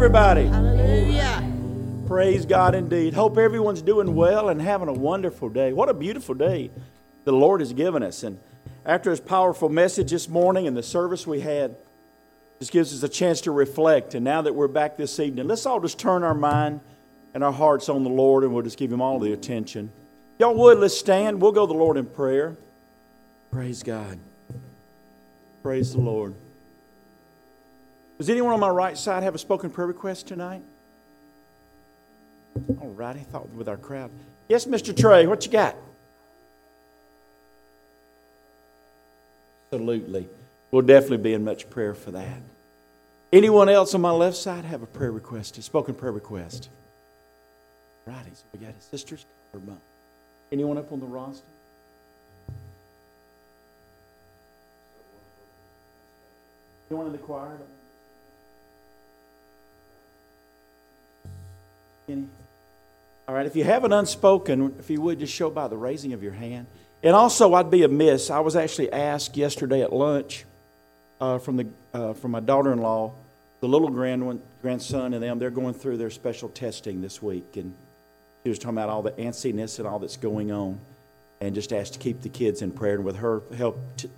everybody. Hallelujah. Praise God indeed. Hope everyone's doing well and having a wonderful day. What a beautiful day the Lord has given us. And after His powerful message this morning and the service we had, just gives us a chance to reflect. And now that we're back this evening, let's all just turn our mind and our hearts on the Lord, and we'll just give Him all the attention. Y'all would, let's stand. We'll go to the Lord in prayer. Praise God. Praise the Lord. Does anyone on my right side have a spoken prayer request tonight? All right, I thought with our crowd. Yes, Mr. Trey, what you got? Absolutely. We'll definitely be in much prayer for that. Anyone else on my left side have a prayer request, a spoken prayer request? Righty, so we got a sister's cover. Anyone up on the roster? Anyone in the choir? Any? All right, if you have an unspoken, if you would just show by the raising of your hand. And also, I'd be amiss. I was actually asked yesterday at lunch from my daughter-in-law, the little grandson and them. They're going through their special testing this week, and she was talking about all the antsiness and all that's going on, and just asked to keep the kids in prayer. And with her helping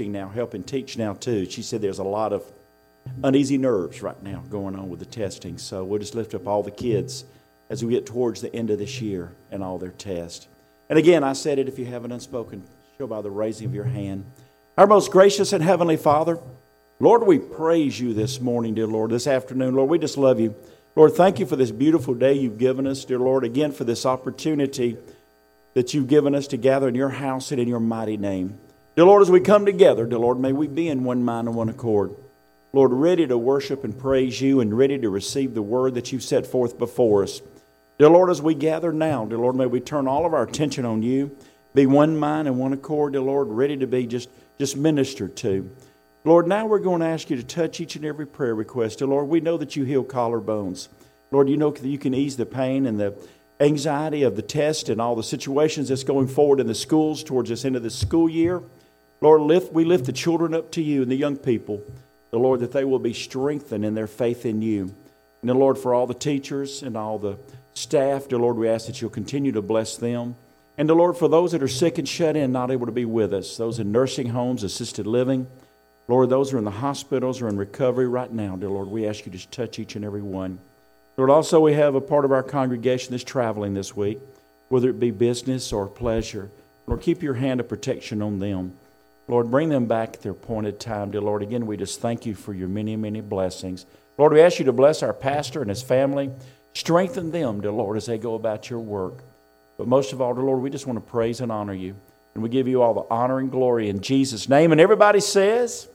teach now too, she said there's a lot of uneasy nerves right now going on with the testing. So we'll just lift up all the kids as we get towards the end of this year and all their tests. And again, I said it, if you have an unspoken, show by the raising of your hand. Our most gracious and heavenly Father, Lord, we praise you this morning, dear Lord, this afternoon. Lord, we just love you. Lord, thank you for this beautiful day you've given us, dear Lord, again for this opportunity that you've given us to gather in your house and in your mighty name. Dear Lord, as we come together, dear Lord, may we be in one mind and one accord. Lord, ready to worship and praise you and ready to receive the word that you've set forth before us. Dear Lord, as we gather now, dear Lord, may we turn all of our attention on you, be one mind and one accord, dear Lord, ready to be just ministered to. Lord, now we're going to ask you to touch each and every prayer request. Dear Lord, we know that you heal collarbones. Lord, you know that you can ease the pain and the anxiety of the test and all the situations that's going forward in the schools towards this end of the school year. Lord, we lift the children up to you and the young people, the Lord, that they will be strengthened in their faith in you. And the Lord, for all the teachers and all the staff, dear Lord, we ask that you'll continue to bless them. And the Lord, for those that are sick and shut in, not able to be with us, those in nursing homes, assisted living, Lord, those who are in the hospitals or in recovery right now, dear Lord, we ask you to touch each and every one. Lord, also we have a part of our congregation that's traveling this week, whether it be business or pleasure. Lord, keep your hand of protection on them. Lord, bring them back at their appointed time, dear Lord. Again, we just thank you for your many, many blessings. Lord, we ask you to bless our pastor and his family. Strengthen them, dear Lord, as they go about your work. But most of all, dear Lord, we just want to praise and honor you. And we give you all the honor and glory in Jesus' name. And everybody says,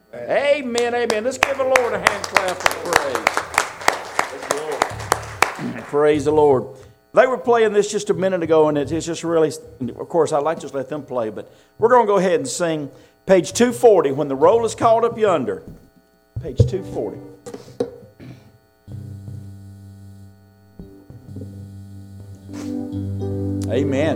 amen, amen. Let's give the Lord a hand clap of praise. Praise the Lord. They were playing this just a minute ago, and it's just really, of course, I'd like to just let them play, but we're going to go ahead and sing page 240, When the Roll is Called Up Yonder. Page 240. Amen.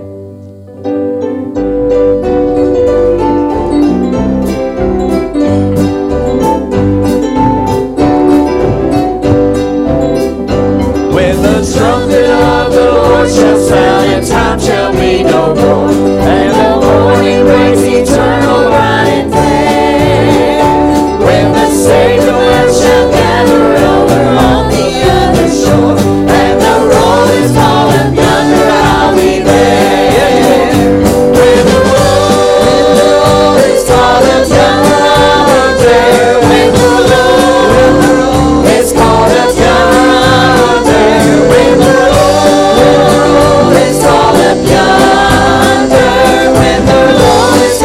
When the trumpet of the Lord shall sound, and time shall be no more, and the morning brings eternal light and day. When the Savior shall gather over on the other shore, and the roll is called up yonder, I'll be there. When the roll is called up yonder, I'll be there. When the roll is called up yonder, when the roll is called up yonder, when the roll is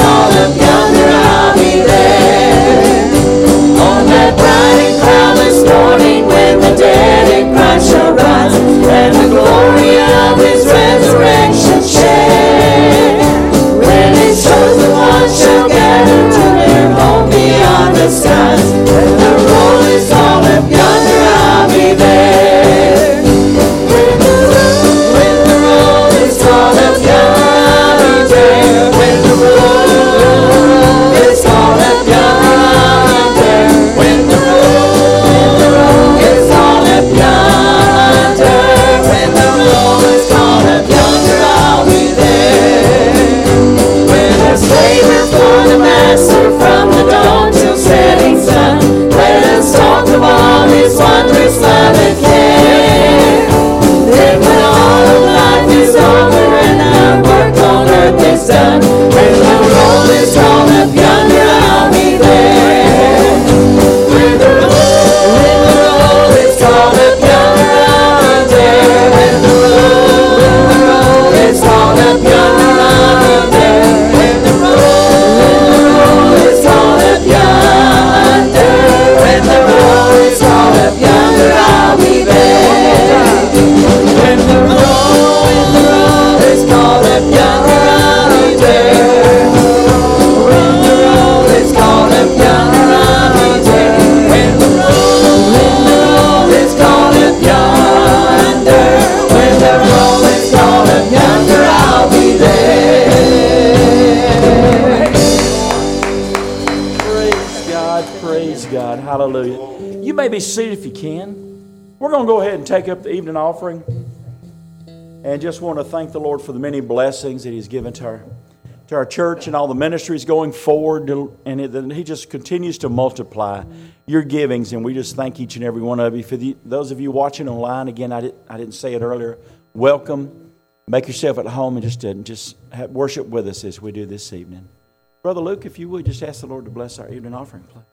be seated if you can. We're going to go ahead and take up the evening offering. And just want to thank the Lord for the many blessings that He's given to our church and all the ministries going forward. And He just continues to multiply your givings. And we just thank each and every one of you. For those of you watching online, again, I didn't say it earlier, welcome. Make yourself at home and just worship with us as we do this evening. Brother Luke, if you would, just ask the Lord to bless our evening offering, please.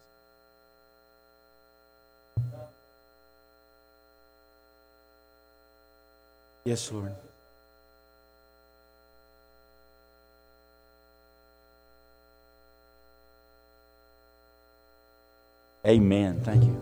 Yes, Lord. Amen. Thank you.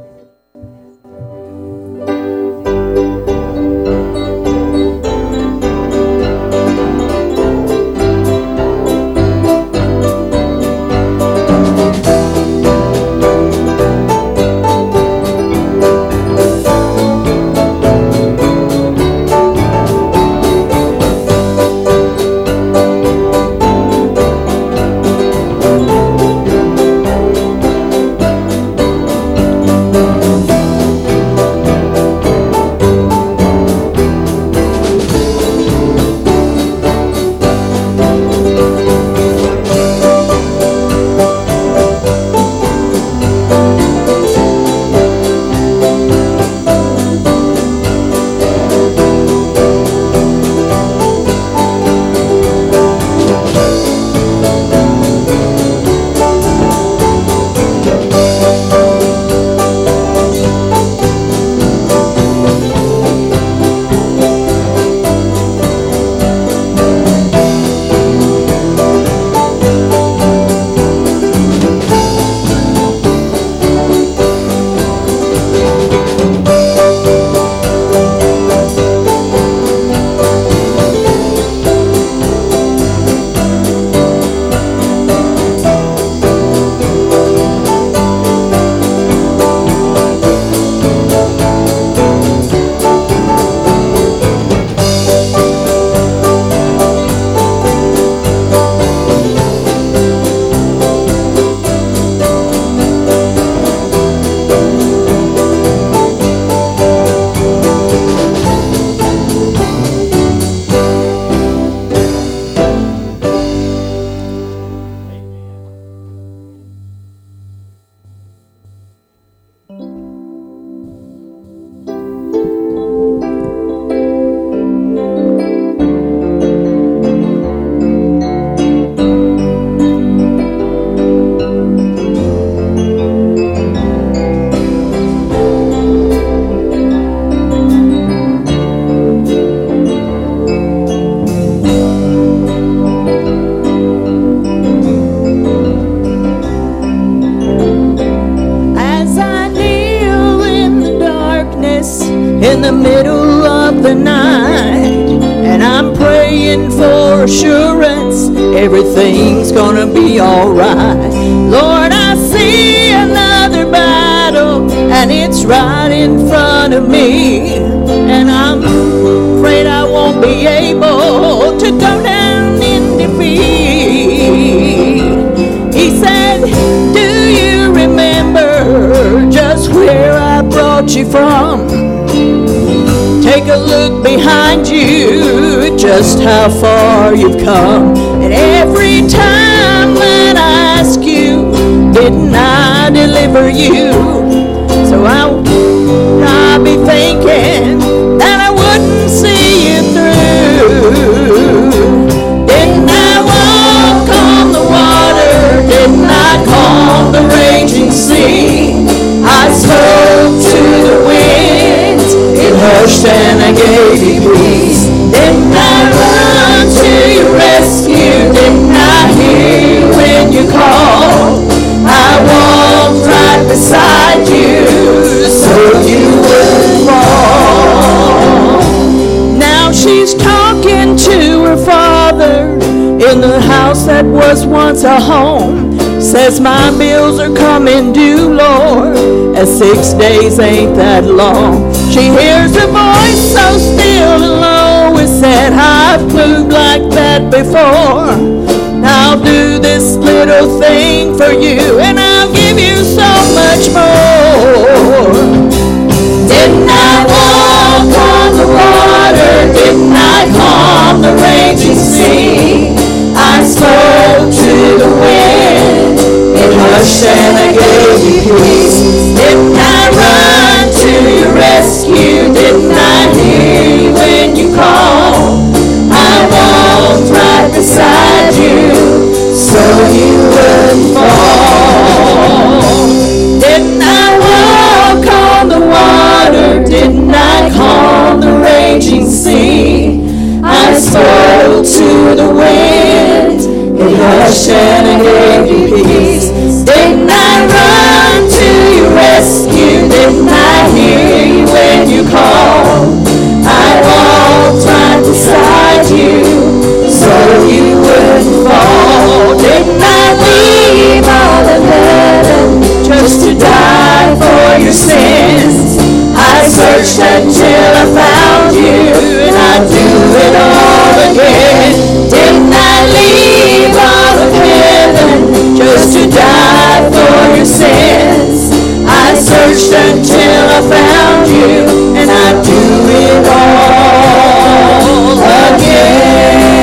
In the middle of the night, and I'm praying for assurance everything's gonna be alright. Lord, I see another battle, and it's right in front of me, and I'm afraid I won't be able to go down in defeat. He said, do you remember just where I brought you from? Take a look behind you, just how far you've come. And every time that I ask you, didn't I deliver you? So I'll be thinking that I wouldn't see you through. Didn't I walk on the water? Didn't I calm the raging sea? I spoke to the winds, it hushed and I gave you peace. Didn't I run to your rescue? Didn't I hear when you called? I walked right beside you so you wouldn't fall. Now she's talking to her father in the house that was once a home. Says my bills are coming due, Lord, and 6 days ain't that long. She hears a voice so still and low. It said, I've moved like that before. I'll do this little thing for you, and I'll give you so much more. Didn't I walk on the water? Didn't I calm the raging sea? I spoke to the wind, it hushed and I gave you peace. Didn't I run to your rescue? Didn't I hear you when you called? I walked right beside you so you wouldn't fall. Didn't I walk on the water? Didn't I calm the raging sea? I spoke to the wind, it hushed and I gave you peace. Didn't I run to your rescue? Didn't I hear you when you called? I walked right beside you so you wouldn't fall. Didn't I leave all of heaven just to die for your sins? I searched until I found you, and I'd do it all again. Didn't I leave all of heaven just to die for your sins? I searched until I found you, and I'd do it all again.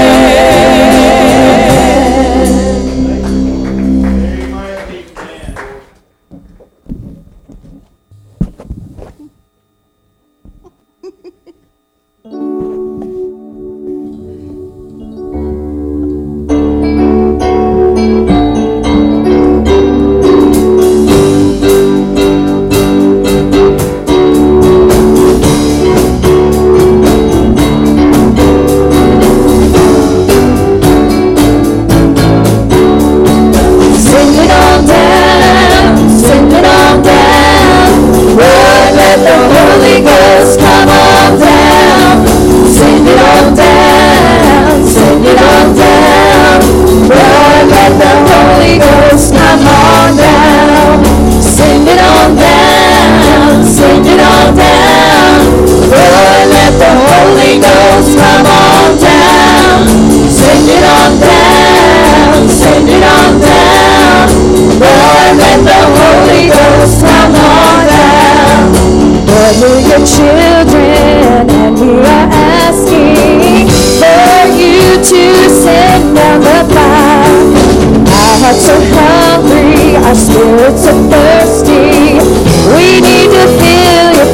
Children, and we are asking for you to send down the fire. Our hearts are hungry, our spirits are thirsty. We need to feel your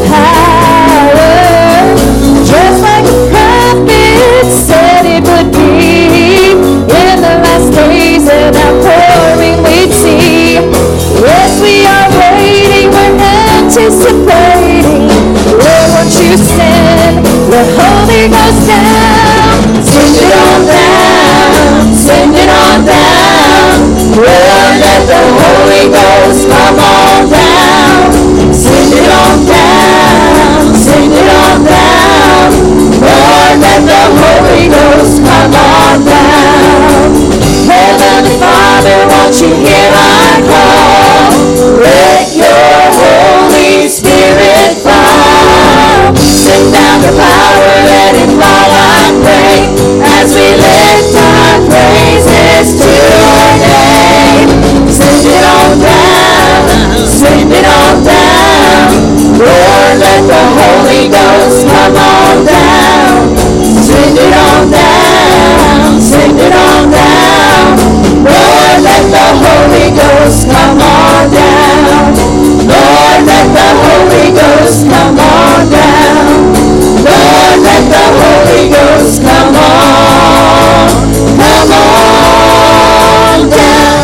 power, just like the prophet said it would be. In the last days an outpouring we'd see. Yes, we are waiting, we're anticipating. Lord, won't you send your Holy Ghost down? Send it on down, send it on down. Lord, let the Holy Ghost come on down. Send it on down, send it on down. Lord, let the Holy Ghost come on down. Heavenly Father, won't you hear our call? Let your Holy Spirit fall. Send down the power, let it fall, I pray, as we lift our praises to your name. Send it on down, send it on down. Lord, let the Holy Ghost come on down. Send it on down, send it on down. Lord, let the Holy Ghost come on down. Lord, let the Holy Ghost come on down. Lord, let the Holy Ghost come on down.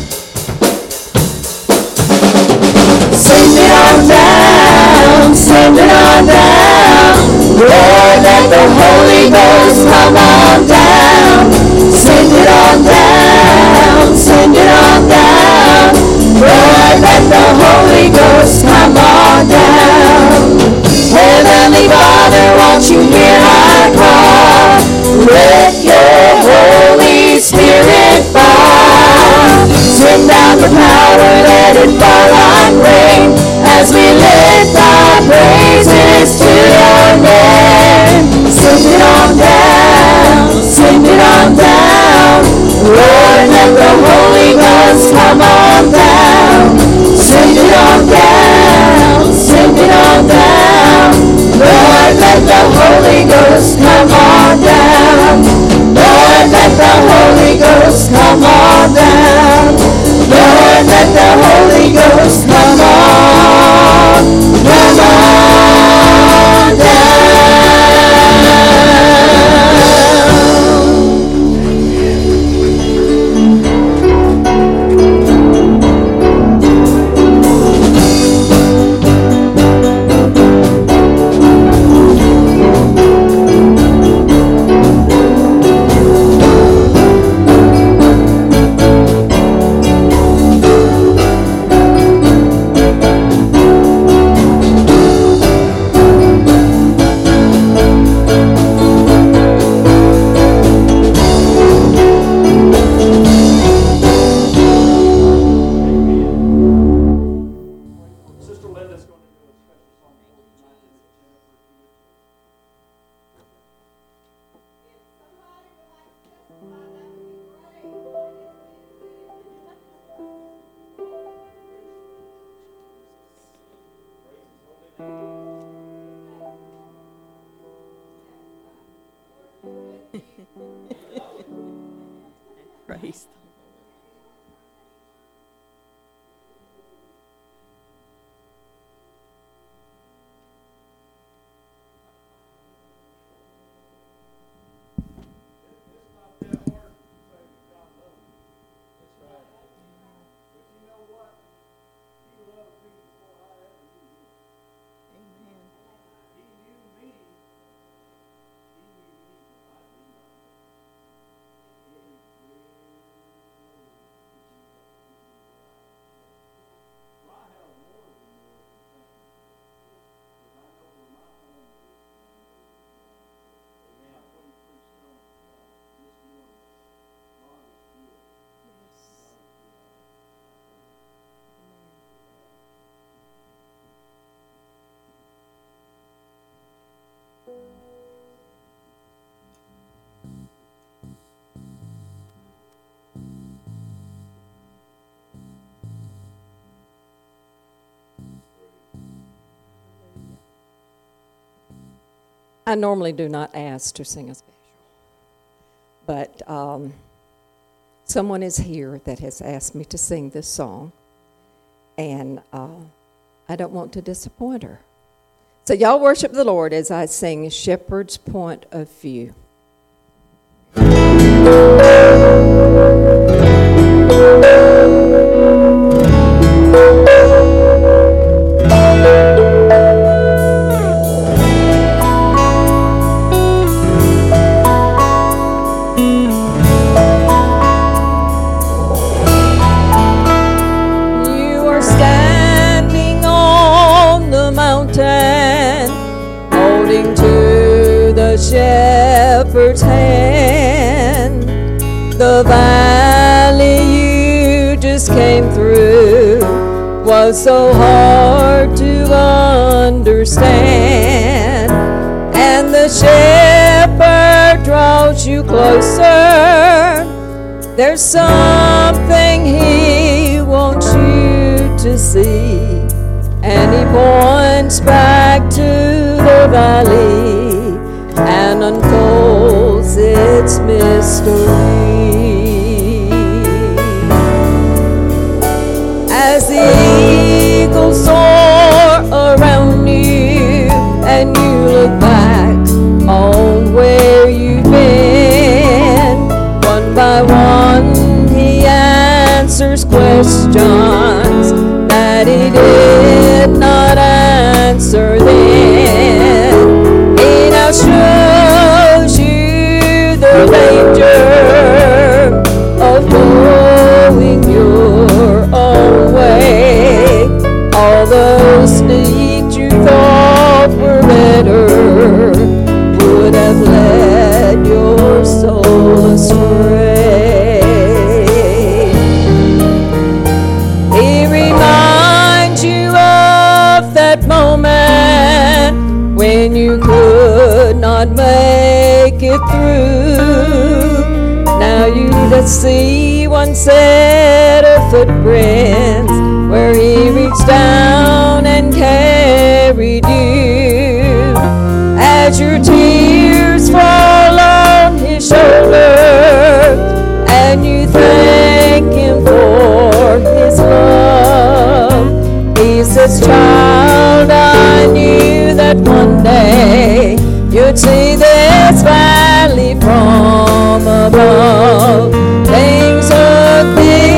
Send it on down, send it on down. Lord, let the Holy Ghost come on down. Send it on down, send it on down. Lord, let the Holy Ghost come on down. Heavenly Father, won't you hear our call? Let your Holy Spirit fall. Send down the power, let it fall on rain, as we lift our praises to your name. Send it on down, send it on down. Lord, let the Holy Ghost come on down. Send it on down, send it on down. Holy Ghost come on down. Lord, let the Holy Ghost come on down. Lord, let the Holy Ghost come on down. Praise. I normally do not ask to sing a special, but someone is here that has asked me to sing this song, and I don't want to disappoint her. So y'all worship the Lord as I sing Shepherd's Point of View. Shepherd's hand, the valley you just came through was so hard to understand, and the shepherd draws you closer. There's something he wants you to see, and he points back to the valley and unfolds its mystery. As the eagles soar around you and you look back on where you've been, one by one he answers questions that he did not answer then. He now shows you the danger of going your own way. All those needs you thought were better would have led your soul astray. He reminds you of that moment when you could not make it through. Now you just see one set of footprints where he reached down and carried you. As as your tears fall on his shoulder, and you thank him for his love. He says, child, I knew that one day you'd see this valley from above. Things look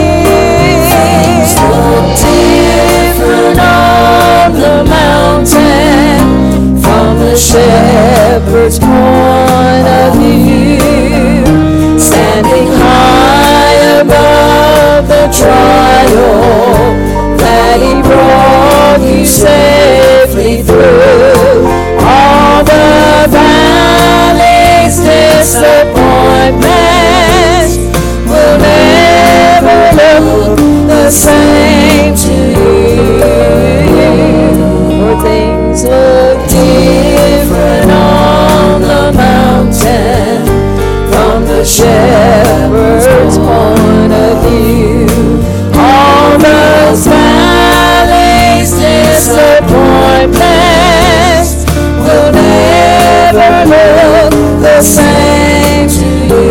different on the mountain from the shepherd's point of view, standing high above the trial that he brought you safely through. All the valleys, disappointments will never look the same to you, for things look different on the mountain from the shepherd's point of view. All those valleys, disappointments will never look the same to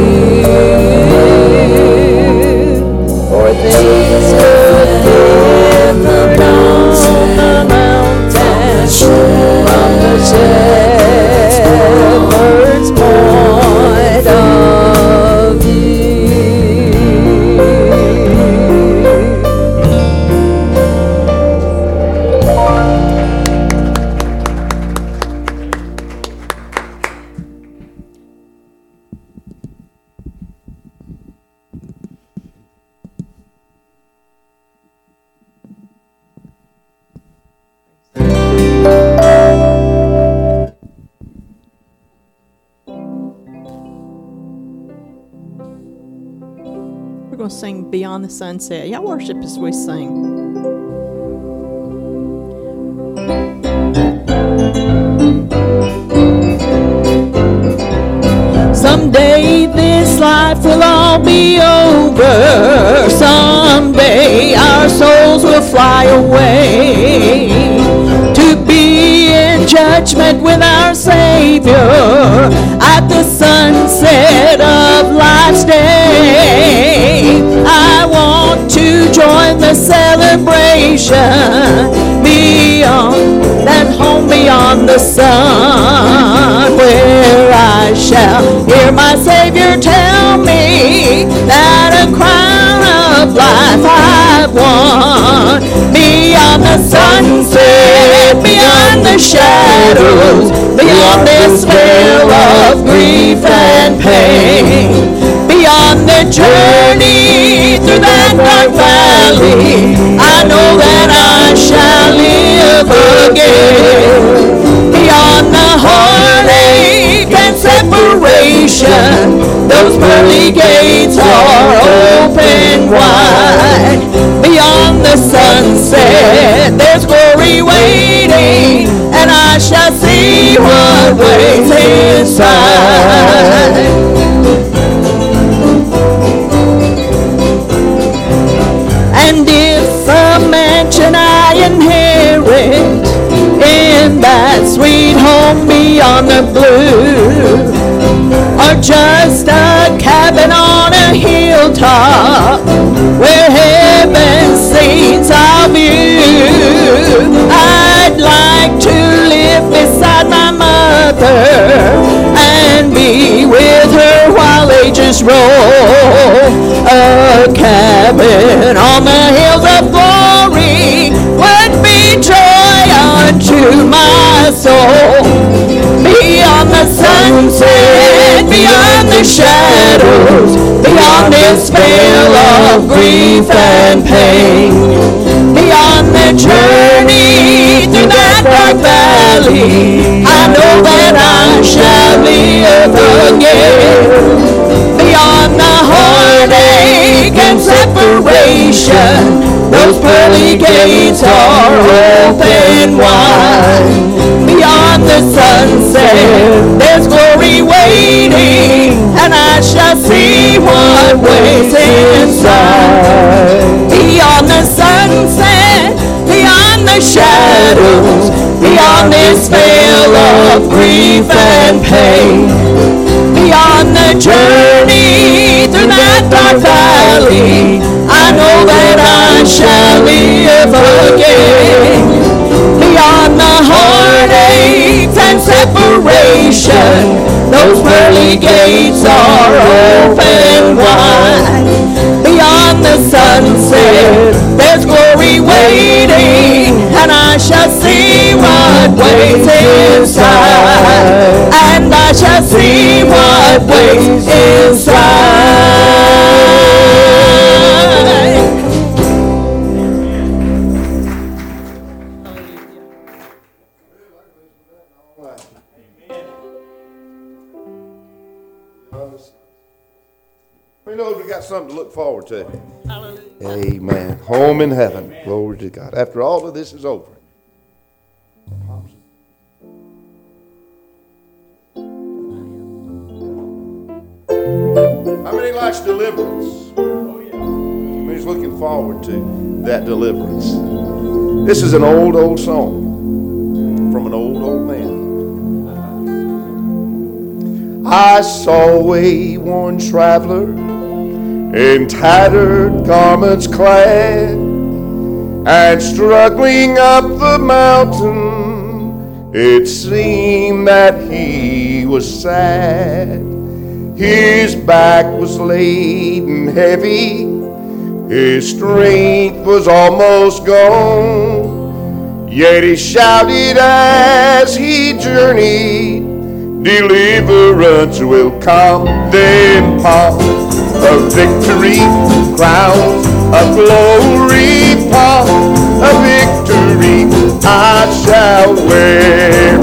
you, for things look different on the mountain from the shepherd's point of view. We're going to sing Beyond the Sunset. Y'all worship as we sing. Someday this life will all be over. Someday our souls will fly away to be in judgment with our Savior at the sunset of life's day. I want to join the celebration beyond that home beyond the sun, where I shall hear my Savior tell me that a crown of life I've won. Beyond the sunset, beyond the shadows, beyond this veil of grief and pain, beyond the journey through that dark valley, I know that I shall live again. Beyond the heartache and separation, those pearly gates are open wide. Beyond the sunset, there's glory waiting, and I shall see what waits inside. And if a mansion I inherit in that sweet home beyond the blue, or just a cabin on a hilltop where heaven's scenes I'll view, I'd like to live beside my mother and be with her while ages roll. A cabin on the hills of glory would be joy unto my soul. Beyond the sunset, beyond the shadows, beyond this veil of grief and pain, beyond the journey through that dark valley, I know that I shall live again. Beyond the heartache and separation, those pearly gates are open wide. Beyond the sunset, there's glory waiting, and I shall see what waits inside. Beyond the sunset, beyond the shadows, beyond this veil of grief and and pain. Beyond the journey through that dark valley, I know that I shall live again. Beyond the heartaches and separation, those pearly gates are open wide. Beyond the sunset, there's glory waiting, and I shall see what waits inside. And I shall see what waits inside. We know we got something to look forward to. Amen. Home in heaven. Glory to God. After all of this is over. How many likes deliverance? How many's looking forward to that deliverance? This is an old, old song from an old, old man. I saw a worn traveler in tattered garments clad, and struggling up the mountain, it seemed that he was sad. His back was laden heavy, his strength was almost gone, yet he shouted as he journeyed, deliverance will come. Then pomp of victory, crowns of glory, pomp of victory I shall wear.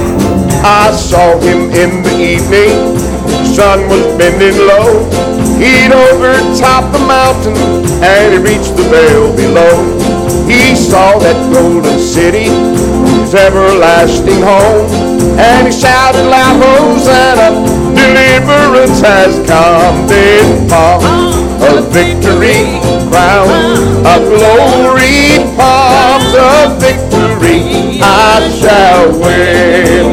I saw him in the evening, the sun was bending low. He'd overtopped the mountain and he reached the vale below. He saw that golden city, his everlasting home, and he shouted loud, Hosanna, deliverance has come. Then pomp of victory, crown of glory, palms of victory I shall wear.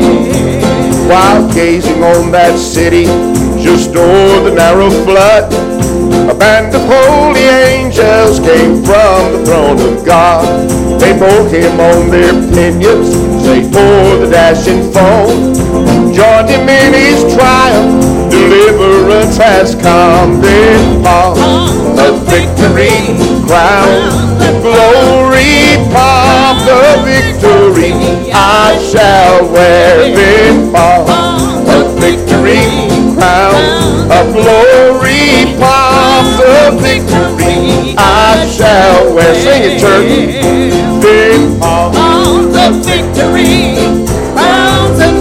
While gazing on that city just o'er the narrow flood, a band of holy angels came from the throne of God. They bore him on their pinions, they bore the dashing foam, joined him in his triumph, deliverance has come. Then pomp of victory, crown of glory, pomp of victory I shall wear. Then pomp of victory, crown of glory, pomp of victory I shall wear. Sing it, church. Then pomp of victory, crowns of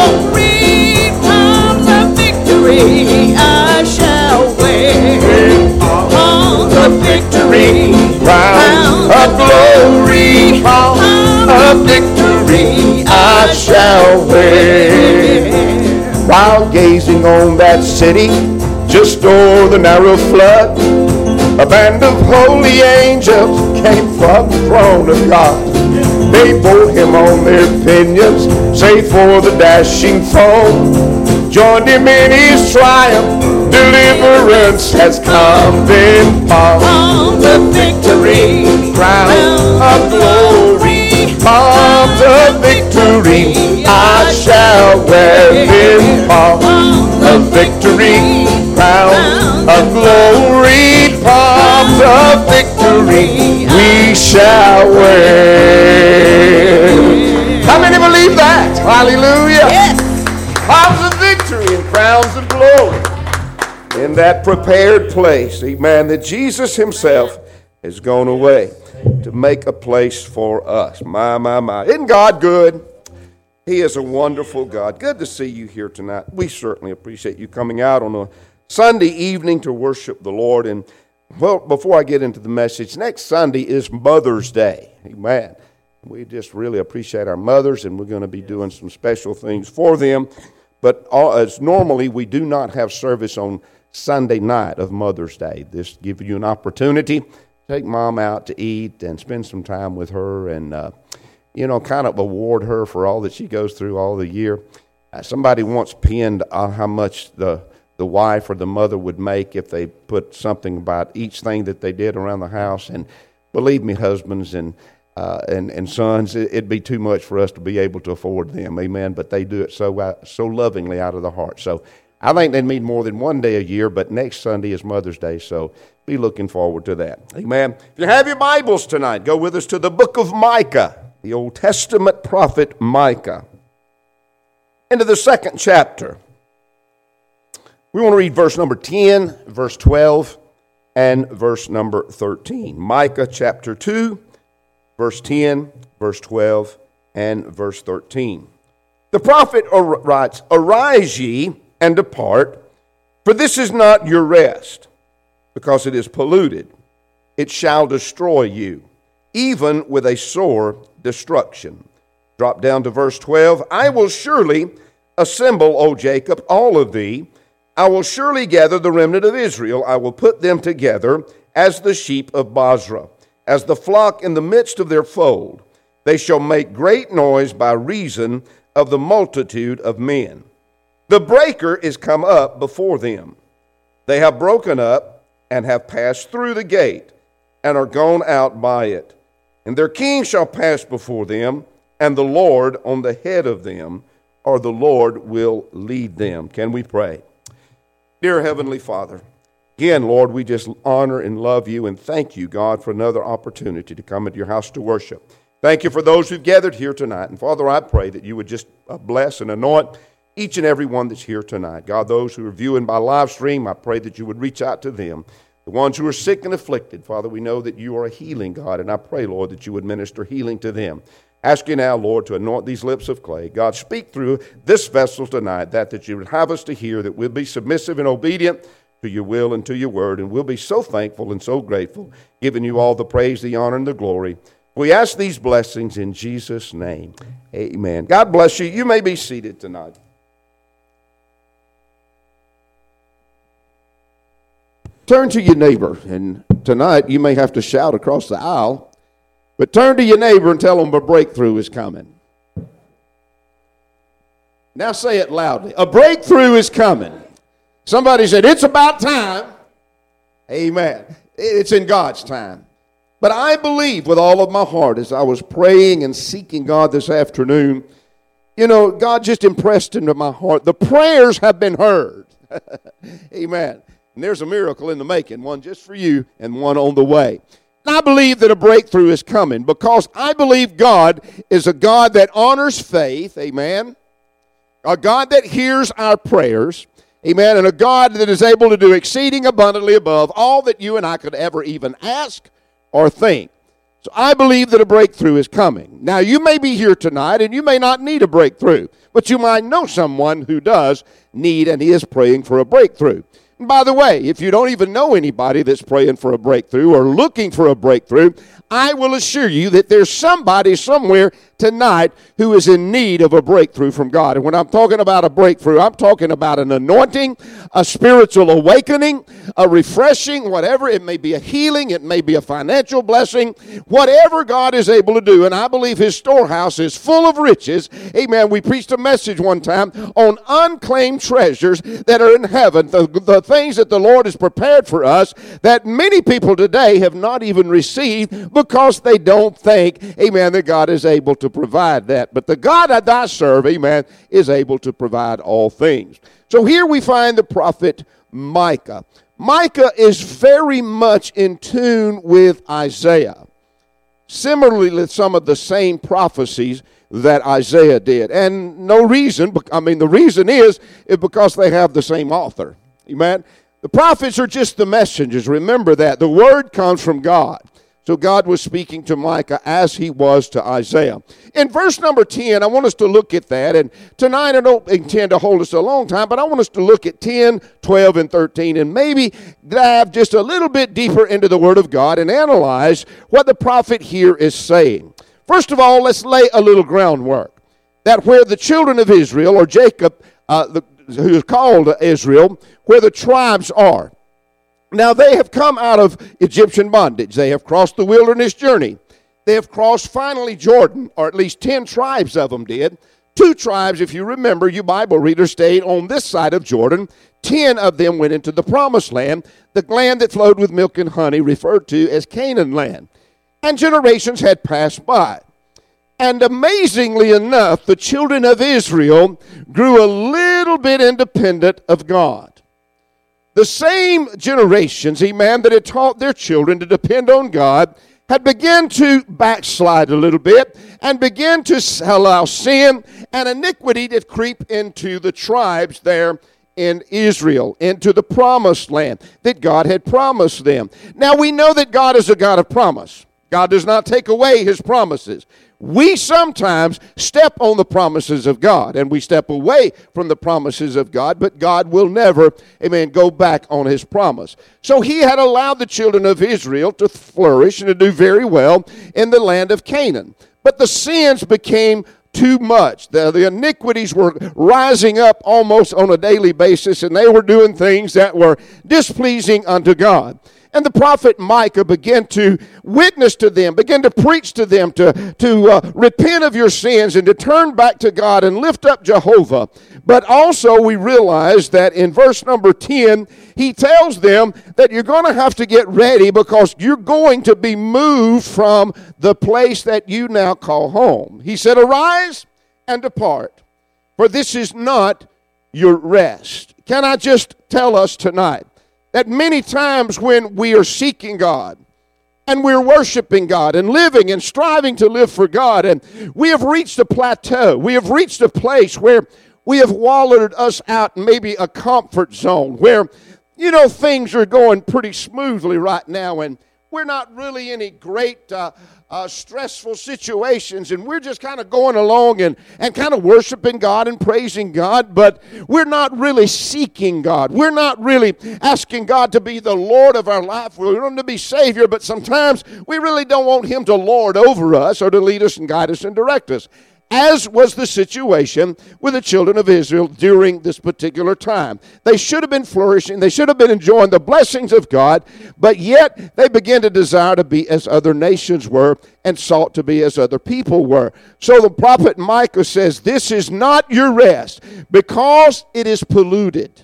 glory, palms of victory I shall wear. Palms of victory, crowns of glory, palms of victory I shall wear. While gazing on that city just o'er the narrow flood, a band of holy angels came from the throne of God. They bore him on their pinions, save for the dashing foam, joined him in his triumph, deliverance has come. Then pomp of victory, crown of glory, palms of victory I shall wear. Then pomp of victory, crown of glory, palms of victory we shall wear. How many believe that? Hallelujah. Yes. Palms of victory and crowns of glory in that prepared place, amen, that Jesus himself has gone away to make a place for us. My. Isn't God good? He is a wonderful God. Good to see you here tonight. We certainly appreciate you coming out on a Sunday evening to worship the Lord. And, well, before I get into the message, next Sunday is Mother's Day. Amen. We just really appreciate our mothers, and we're going to be doing some special things for them. But as normally, we do not have service on Sunday night of Mother's Day. This gives you an opportunity to take Mom out to eat and spend some time with her and, kind of award her for all that she goes through all the year. Somebody once pinned how much the wife or the mother would make if they put something about each thing that they did around the house. And believe me, husbands and sons, it'd be too much for us to be able to afford them. Amen. But they do it so lovingly out of the heart. So I think they meet more than one day a year, but next Sunday is Mother's Day, so be looking forward to that. Amen. If you have your Bibles tonight, go with us to the book of Micah, the Old Testament prophet Micah. Into the second chapter. We want to read verse number 10, verse 12, and verse number 13. Micah chapter 2, verse 10, verse 12, and verse 13. The prophet writes, "Arise ye, and depart, for this is not your rest, because it is polluted. It shall destroy you, even with a sore destruction." Drop down to verse 12. "I will surely assemble, O Jacob, all of thee. I will surely gather the remnant of Israel. I will put them together as the sheep of Basra, as the flock in the midst of their fold. They shall make great noise by reason of the multitude of men. The breaker is come up before them. They have broken up and have passed through the gate and are gone out by it. And their king shall pass before them, and the Lord on the head of them, or the Lord will lead them." Can we pray? Dear Heavenly Father, again, Lord, we just honor and love you and thank you, God, for another opportunity to come into your house to worship. Thank you for those who've gathered here tonight. And Father, I pray that you would just bless and anoint each and every one that's here tonight. God, those who are viewing by live stream, I pray that you would reach out to them. The ones who are sick and afflicted, Father, we know that you are a healing God, and I pray, Lord, that you would minister healing to them. Ask you now, Lord, to anoint these lips of clay. God, speak through this vessel tonight, that you would have us to hear, that we'll be submissive and obedient to your will and to your word, and we'll be so thankful and so grateful, giving you all the praise, the honor, and the glory. We ask these blessings in Jesus' name. Amen. God bless you. You may be seated tonight. Turn to your neighbor, and tonight you may have to shout across the aisle, but turn to your neighbor and tell them a breakthrough is coming. Now say it loudly. A breakthrough is coming. Somebody said, "It's about time." Amen. It's in God's time. But I believe with all of my heart, as I was praying and seeking God this afternoon, God just impressed into my heart, the prayers have been heard. Amen. And there's a miracle in the making, one just for you and one on the way. And I believe that a breakthrough is coming because I believe God is a God that honors faith, amen, a God that hears our prayers, amen, and a God that is able to do exceeding abundantly above all that you and I could ever even ask or think. So I believe that a breakthrough is coming. Now, you may be here tonight and you may not need a breakthrough, but you might know someone who does need and he is praying for a breakthrough. And by the way, if you don't even know anybody that's praying for a breakthrough or looking for a breakthrough, I will assure you that there's somebody somewhere tonight who is in need of a breakthrough from God. And when I'm talking about a breakthrough, I'm talking about an anointing, a spiritual awakening, a refreshing, whatever. It may be a healing, it may be a financial blessing, whatever God is able to do. And I believe his storehouse is full of riches. Amen. We preached a message one time on unclaimed treasures that are in heaven, the things that the Lord has prepared for us that many people today have not even received because they don't think, amen, that God is able to provide that. But the God that I serve, amen, is able to provide all things. So here we find the prophet Micah. Micah is very much in tune with Isaiah. Similarly with some of the same prophecies that Isaiah did. And no reason, the reason is because they have the same author. Amen. The prophets are just the messengers. Remember that. The word comes from God. So God was speaking to Micah as he was to Isaiah. In verse number 10, I want us to look at that. And tonight I don't intend to hold us a long time, but I want us to look at 10, 12, and 13 and maybe dive just a little bit deeper into the Word of God and analyze what the prophet here is saying. First of all, let's lay a little groundwork. That where the children of Israel, or Jacob, who is called Israel, where the tribes are. Now, they have come out of Egyptian bondage. They have crossed the wilderness journey. They have crossed finally Jordan, or at least 10 tribes of them did, 2 tribes, if you remember, you Bible readers, stayed on this side of Jordan. 10 of them went into the promised land, the land that flowed with milk and honey, referred to as Canaan land. And generations had passed by. And amazingly enough, the children of Israel grew a little bit independent of God. The same generations, amen, that had taught their children to depend on God had begun to backslide a little bit and began to allow sin and iniquity to creep into the tribes there in Israel, into the promised land that God had promised them. Now we know that God is a God of promise. God does not take away his promises. We sometimes step on the promises of God, and we step away from the promises of God, but God will never, amen, go back on his promise. So he had allowed the children of Israel to flourish and to do very well in the land of Canaan. But the sins became too much. The iniquities were rising up almost on a daily basis, and they were doing things that were displeasing unto God. And the prophet Micah began to witness to them, began to preach to them to repent of your sins and to turn back to God and lift up Jehovah. But also we realize that in verse number 10, he tells them that you're going to have to get ready because you're going to be moved from the place that you now call home. He said, arise and depart, for this is not your rest. Can I just tell us tonight that many times when we are seeking God and we're worshiping God and living and striving to live for God, and we have reached a plateau, we have reached a place where we have wallowed us out in maybe a comfort zone where, you know, things are going pretty smoothly right now and we're not really in any great stressful situations, and we're just kind of going along and kind of worshiping God and praising God, but we're not really seeking God. We're not really asking God to be the Lord of our life. We want him to be Savior, but sometimes we really don't want him to lord over us or to lead us and guide us and direct us, as was the situation with the children of Israel during this particular time. They should have been flourishing. They should have been enjoying the blessings of God, but yet they began to desire to be as other nations were and sought to be as other people were. So the prophet Micah says, this is not your rest because it is polluted.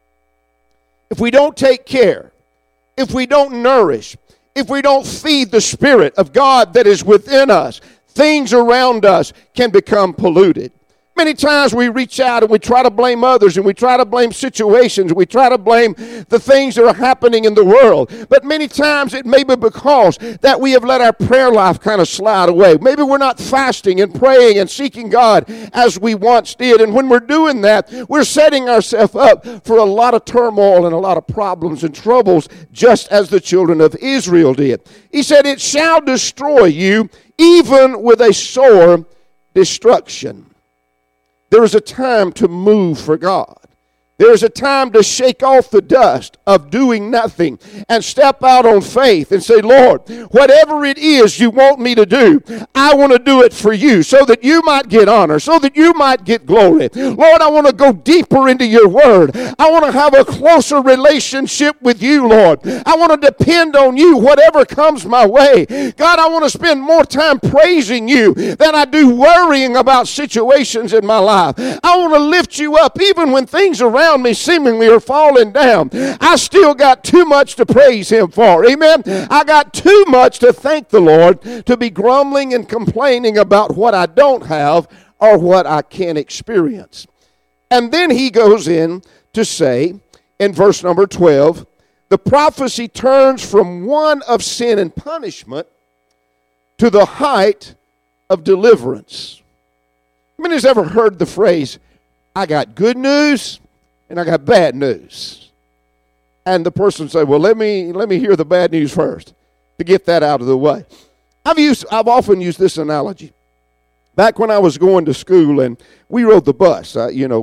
If we don't take care, if we don't nourish, if we don't feed the Spirit of God that is within us, things around us can become polluted. Many times we reach out and we try to blame others and we try to blame situations. We try to blame the things that are happening in the world. But many times it may be because that we have let our prayer life kind of slide away. Maybe we're not fasting and praying and seeking God as we once did. And when we're doing that, we're setting ourselves up for a lot of turmoil and a lot of problems and troubles, just as the children of Israel did. He said, it shall destroy you even with a sore destruction. There is a time to move for God. There is a time to shake off the dust of doing nothing and step out on faith and say, Lord, whatever it is you want me to do, I want to do it for you so that you might get honor, so that you might get glory. Lord, I want to go deeper into your word. I want to have a closer relationship with you, Lord. I want to depend on you, whatever comes my way. God, I want to spend more time praising you than I do worrying about situations in my life. I want to lift you up even when things around me seemingly are falling down. I still got too much to praise him for. Amen. I got too much to thank the Lord to be grumbling and complaining about what I don't have or what I can't experience. And then he goes in to say in verse number 12, the prophecy turns from one of sin and punishment to the height of deliverance. How many has ever heard the phrase, I got good news and I got bad news? And the person say, well, let me hear the bad news first to get that out of the way. I've often used this analogy. Back when I was going to school and we rode the bus,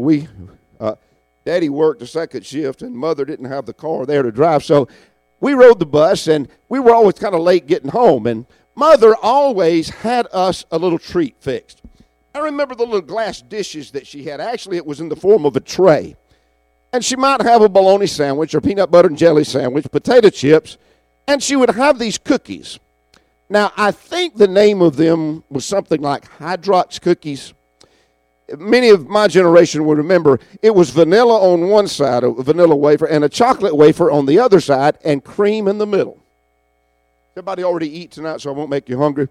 Daddy worked a second shift and Mother didn't have the car there to drive, so we rode the bus and we were always kind of late getting home, and Mother always had us a little treat fixed. I remember the little glass dishes that she had. Actually, it was in the form of a tray. And she might have a bologna sandwich or peanut butter and jelly sandwich, potato chips, and she would have these cookies. Now, I think the name of them was something like Hydrox cookies. many of my generation will remember it was vanilla on one side, a vanilla wafer, and a chocolate wafer on the other side, and cream in the middle. Everybody already eat tonight, so I won't make you hungry.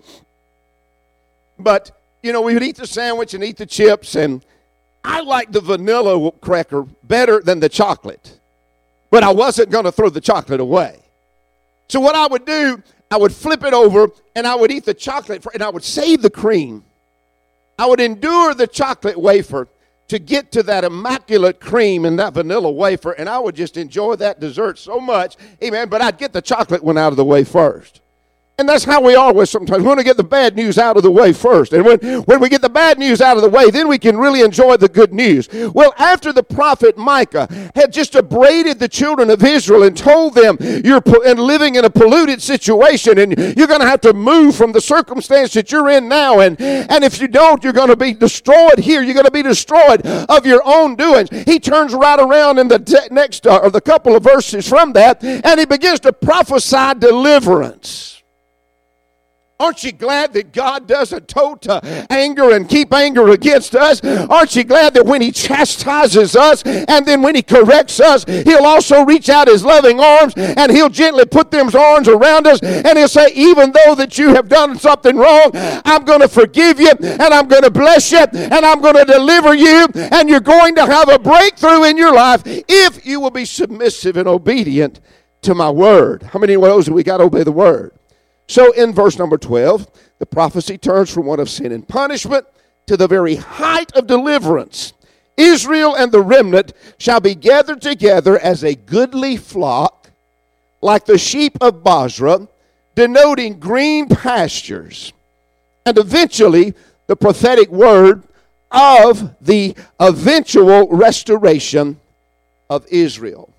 But, we would eat the sandwich and eat the chips, and I liked the vanilla cracker better than the chocolate. But I wasn't going to throw the chocolate away. So what I would do, I would flip it over, and I would eat the chocolate, and I would save the cream. I would endure the chocolate wafer to get to that immaculate cream and that vanilla wafer, and I would just enjoy that dessert so much, amen, but I'd get the chocolate one out of the way first. And that's how we are with sometimes. We want to get the bad news out of the way first. And when we get the bad news out of the way, then we can really enjoy the good news. Well, after the prophet Micah had just upbraided the children of Israel and told them you're living in a polluted situation and you're going to have to move from the circumstance that you're in now. And if you don't, you're going to be destroyed here. You're going to be destroyed of your own doings. He turns right around in the next or the couple of verses from that, and he begins to prophesy deliverance. Aren't you glad that God doesn't tote anger and keep anger against us? Aren't you glad that when he chastises us and then when he corrects us, he'll also reach out his loving arms and he'll gently put them arms around us and he'll say, even though that you have done something wrong, I'm going to forgive you and I'm going to bless you and I'm going to deliver you and you're going to have a breakthrough in your life if you will be submissive and obedient to my word. How many knows that we got to obey the word? So in verse number 12, the prophecy turns from one of sin and punishment to the very height of deliverance. Israel and the remnant shall be gathered together as a goodly flock, like the sheep of Basra, denoting green pastures. And eventually, the prophetic word of the eventual restoration of Israel.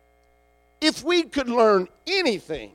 If we could learn anything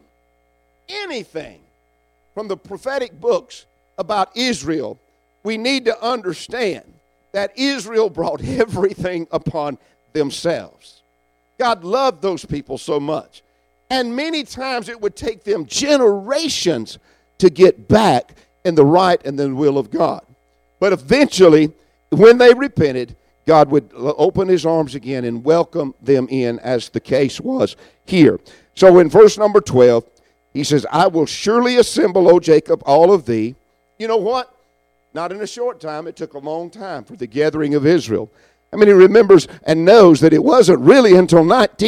from the prophetic books about Israel, we need to understand that Israel brought everything upon themselves. God loved those people so much. And many times it would take them generations to get back in the right and the will of God. But eventually, when they repented, God would open his arms again and welcome them in, as the case was here. So in verse number 12, he says, I will surely assemble, O Jacob, all of thee. You know what? Not in a short time. It took a long time for the gathering of Israel. I mean, he remembers and knows that it wasn't really until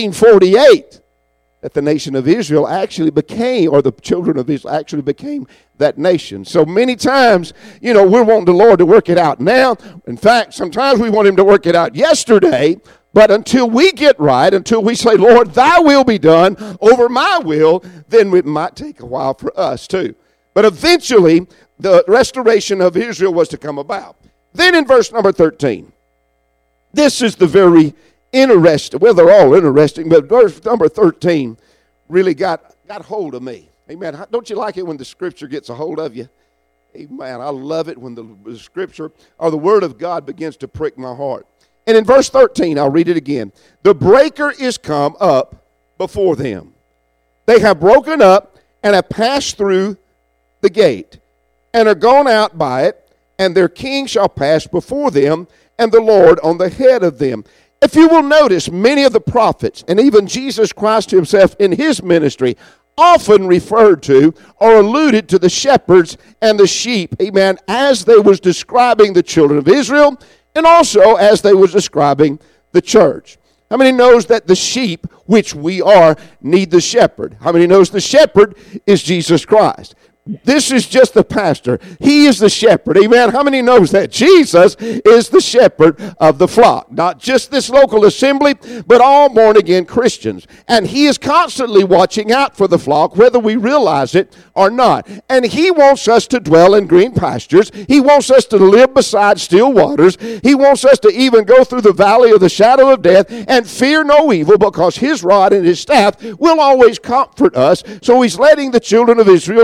1948 that the nation of Israel actually became, or the children of Israel actually became that nation. So many times, we're wanting the Lord to work it out now. In fact, sometimes we want him to work it out yesterday. But until we get right, until we say, Lord, thy will be done over my will, then it might take a while for us too. But eventually, the restoration of Israel was to come about. Then in verse number 13, this is the very interesting, well, they're all interesting, but verse number 13 really got hold of me. Amen. Don't you like it when the scripture gets a hold of you? Amen. I love it when the scripture or the word of God begins to prick my heart. And in verse 13, I'll read it again. The breaker is come up before them. They have broken up and have passed through the gate and are gone out by it, and their king shall pass before them, and the Lord on the head of them. If you will notice, many of the prophets, and even Jesus Christ himself in his ministry, often referred to or alluded to the shepherds and the sheep, amen, as they was describing the children of Israel, and also as they was describing the church. How many knows that the sheep, which we are, need the shepherd? How many knows the shepherd is Jesus Christ? This is just the pastor. He is the shepherd. Amen. How many knows that Jesus is the shepherd of the flock? Not just this local assembly, but all born-again Christians. And he is constantly watching out for the flock, whether we realize it or not. And he wants us to dwell in green pastures. He wants us to live beside still waters. He wants us to even go through the valley of the shadow of death and fear no evil, because his rod and his staff will always comfort us. So he's letting the children of Israel know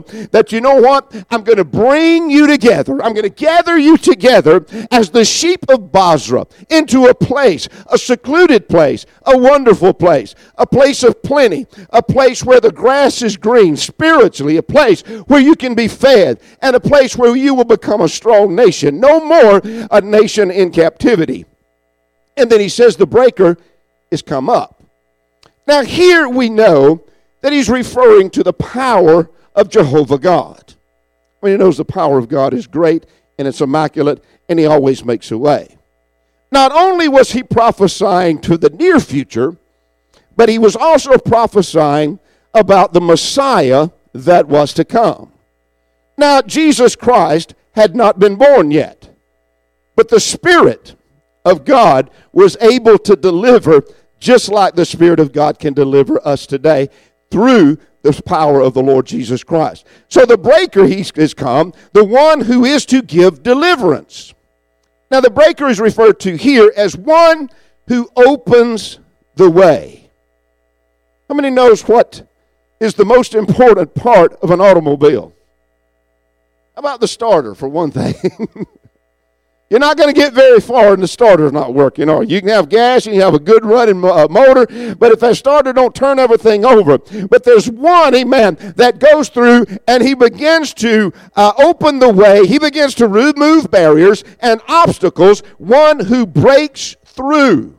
that, you know what? I'm going to bring you together. I'm going to gather you together as the sheep of Basra into a place, a secluded place, a wonderful place, a place of plenty, a place where the grass is green, spiritually, a place where you can be fed, and a place where you will become a strong nation. No more a nation in captivity. And then he says the breaker is come up. Now here we know that he's referring to the power of Jehovah God. I mean, he knows the power of God is great and it's immaculate, and he always makes a way. Not only was he prophesying to the near future, but he was also prophesying about the Messiah that was to come. Now, Jesus Christ had not been born yet, but the Spirit of God was able to deliver just like the Spirit of God can deliver us today through the power of the Lord Jesus Christ. So the breaker is come, the one who is to give deliverance. Now the breaker is referred to here as one who opens the way. How many knows what is the most important part of an automobile? How about the starter, for one thing? You're not going to get very far and the starter's not working, or you can have gas, you can have a good running motor, but if that starter don't turn everything over. But there's one, amen, that goes through and he begins to open the way. He begins to remove barriers and obstacles, one who breaks through.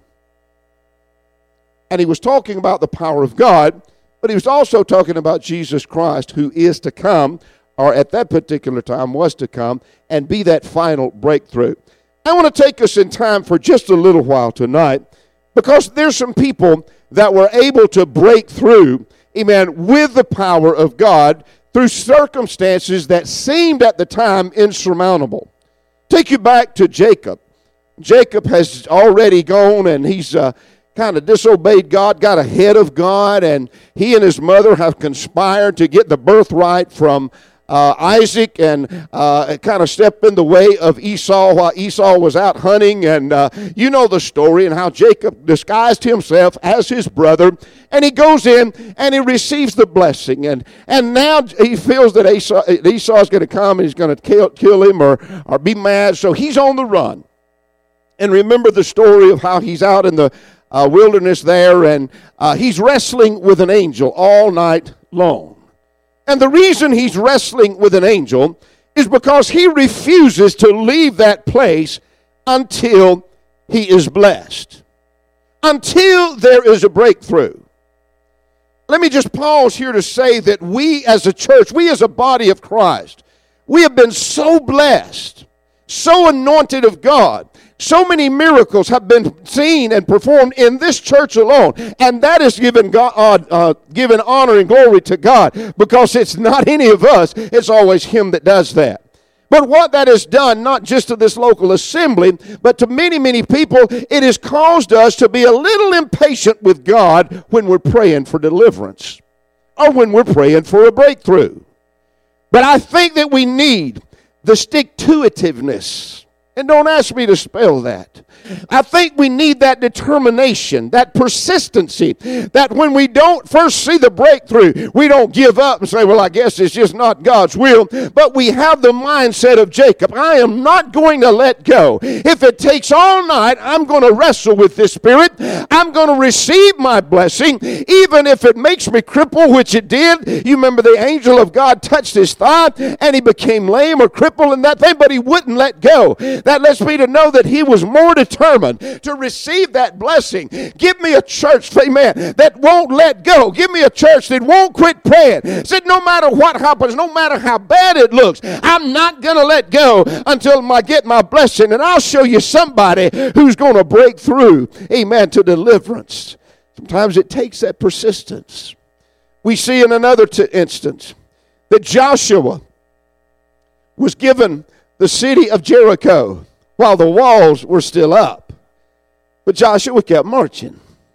And he was talking about the power of God, but he was also talking about Jesus Christ, who is to come, or at that particular time was to come, and be that final breakthrough. I want to take us in time for just a little while tonight, because there's some people that were able to break through, amen, with the power of God through circumstances that seemed at the time insurmountable. Take you back to Jacob. Jacob has already gone, and he's kind of disobeyed God, got ahead of God, and he and his mother have conspired to get the birthright from Isaac, and kind of stepped in the way of Esau while Esau was out hunting. And you know the story, and how Jacob disguised himself as his brother, and he goes in and he receives the blessing. And now he feels that Esau is going to come and he's going to kill him or be mad, so he's on the run. And remember the story of how he's out in the wilderness there, and he's wrestling with an angel all night long. And the reason he's wrestling with an angel is because he refuses to leave that place until he is blessed, until there is a breakthrough. Let me just pause here to say that we as a church, we as a body of Christ, we have been so blessed, so anointed of God. So many miracles have been seen and performed in this church alone, and that is given honor and glory to God, because it's not any of us, it's always Him that does that. But what that has done, not just to this local assembly, but to many, many people, it has caused us to be a little impatient with God when we're praying for deliverance or when we're praying for a breakthrough. But I think that we need the stick-to-itiveness. And don't ask me to spell that. I think we need that determination, that persistency, that when we don't first see the breakthrough, we don't give up and say, well, I guess it's just not God's will. But we have the mindset of Jacob. I am not going to let go. If it takes all night, I'm going to wrestle with this spirit. I'm going to receive my blessing, even if it makes me cripple, which it did. You remember the angel of God touched his thigh, and he became lame or crippled and that thing, but he wouldn't let go. That lets me to know that he was more determined to receive that blessing. Give me a church, amen, that won't let go. Give me a church that won't quit praying. Said no matter what happens, no matter how bad it looks, I'm not going to let go until I get my blessing. And I'll show you somebody who's going to break through, amen, to deliverance. Sometimes it takes that persistence. We see in another instance that Joshua was given the city of Jericho while the walls were still up. But Joshua kept marching.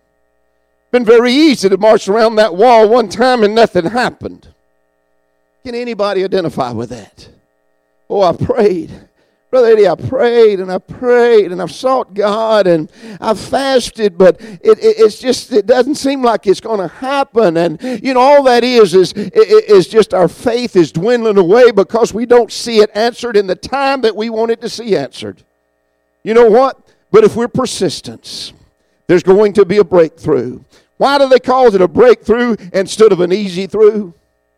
Been very easy to march around that wall one time and nothing happened. Can anybody identify with that? Oh, I prayed. Brother Eddie, I prayed and I've sought God and I've fasted, but it doesn't seem like it's going to happen. And all that is just our faith is dwindling away because we don't see it answered in the time that we want it to see answered. You know what? But if we're persistent, there's going to be a breakthrough. Why do they call it a breakthrough instead of an easy through?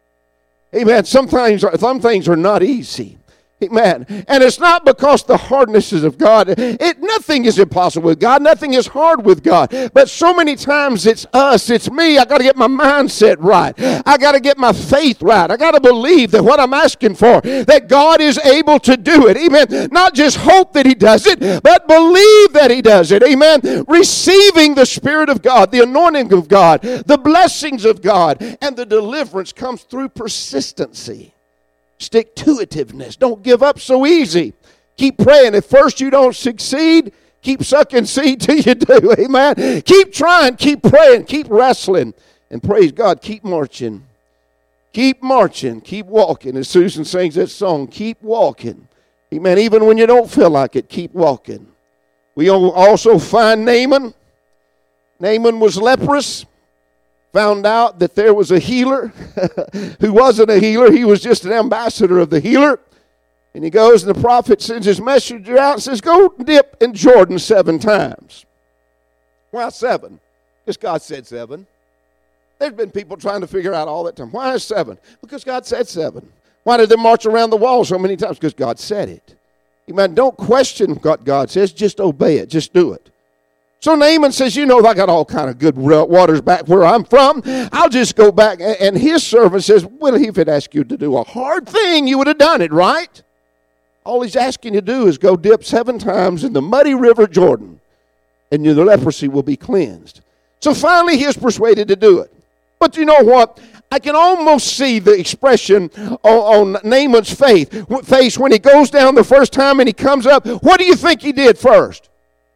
Amen. Some things are not easy. Amen. And it's not because the hardnesses of God. Nothing is impossible with God. Nothing is hard with God. But so many times it's us. It's me. I got to get my mindset right. I got to get my faith right. I got to believe that what I'm asking for, that God is able to do it. Amen. Not just hope that He does it, but believe that He does it. Amen. Receiving the Spirit of God, the anointing of God, the blessings of God, and the deliverance comes through persistency. Stick-to-itiveness. Don't give up so easy. Keep praying. If first you don't succeed, keep sucking seed till you do. Amen. Keep trying. Keep praying. Keep wrestling. And praise God, keep marching. Keep marching. Keep walking. As Susan sings that song, keep walking. Amen. Even when you don't feel like it, keep walking. We also find Naaman. Naaman was leprous. Found out that there was a healer who wasn't a healer. He was just an ambassador of the healer. And he goes and the prophet sends his messenger out and says, go dip in Jordan 7 times. Why 7? Because God said 7. There's been people trying to figure out all that time. Why is 7? Because God said 7. Why did they march around the wall so many times? Because God said it. Amen. Don't question what God says. Just obey it. Just do it. So Naaman says, I got all kind of good waters back where I'm from. I'll just go back. And his servant says, well, if he'd asked you to do a hard thing, you would have done it, right? All he's asking you to do is go dip 7 times in the muddy river Jordan, and the leprosy will be cleansed. So finally, he is persuaded to do it. But you know what? I can almost see the expression on Naaman's face when he goes down the first time and he comes up. What do you think he did first?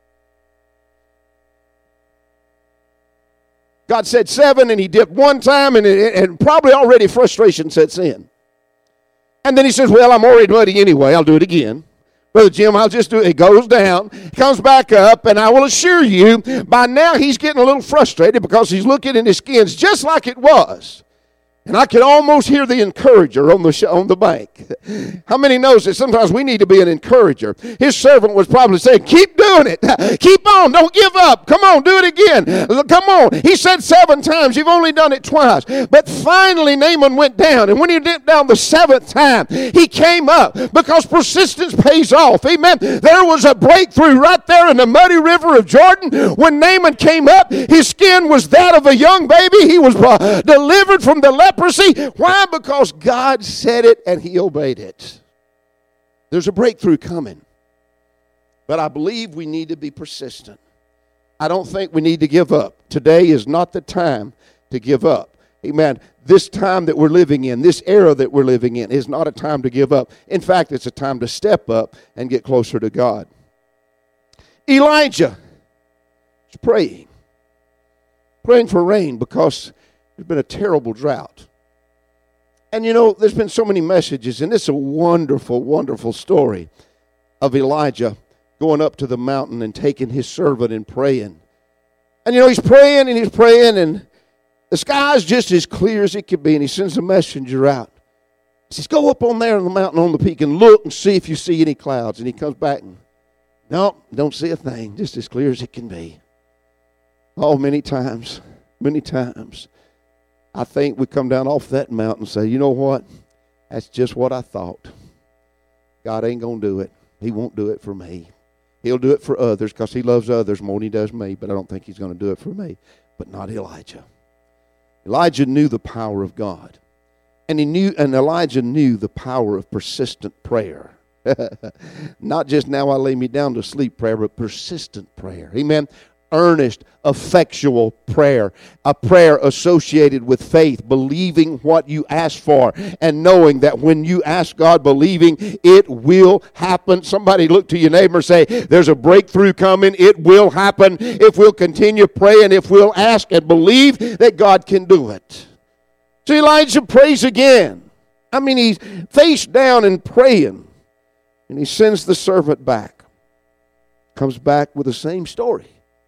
God said 7, and he dipped 1 time, and probably already frustration sets in. And then he says, well, I'm already muddy anyway. I'll do it again. Brother Jim, I'll just do it. It goes down, comes back up, and I will assure you, by now he's getting a little frustrated because he's looking in his skins just like it was. And I can almost hear the encourager on the bank. How many knows that sometimes we need to be an encourager? His servant was probably saying, keep doing it. Keep on. Don't give up. Come on, do it again. Come on. He said 7 times. You've only done it twice. But finally, Naaman went down. And when he went down the 7th time, he came up because persistence pays off. Amen. There was a breakthrough right there in the muddy river of Jordan. When Naaman came up, his skin was that of a young baby. He was delivered from the leprosy. Why? Because God said it and he obeyed it. There's a breakthrough coming. But I believe we need to be persistent. I don't think we need to give up. Today is not the time to give up. Amen. This time that we're living in, this era that we're living in, is not a time to give up. In fact, it's a time to step up and get closer to God. Elijah is praying for rain because there's been a terrible drought. And there's been so many messages, and it's a wonderful, wonderful story of Elijah going up to the mountain and taking his servant and praying. And he's praying, and the sky's just as clear as it can be, and he sends a messenger out. He says, go up on there on the mountain on the peak and look and see if you see any clouds. And he comes back and, no, don't see a thing, just as clear as it can be. Oh, many times, I think we come down off that mountain and say, you know what? That's just what I thought. God ain't going to do it. He won't do it for me. He'll do it for others because he loves others more than he does me, but I don't think he's going to do it for me. But not Elijah. Elijah knew the power of God. And Elijah knew the power of persistent prayer. Not just now I lay me down to sleep prayer, but persistent prayer. Amen. Earnest, effectual prayer, a prayer associated with faith, believing what you ask for, and knowing that when you ask God, believing it will happen. Somebody look to your neighbor and say, there's a breakthrough coming. It will happen if we'll continue praying, if we'll ask and believe that God can do it. So Elijah prays again. He's face down and praying. And he sends the servant back. Comes back with the same story.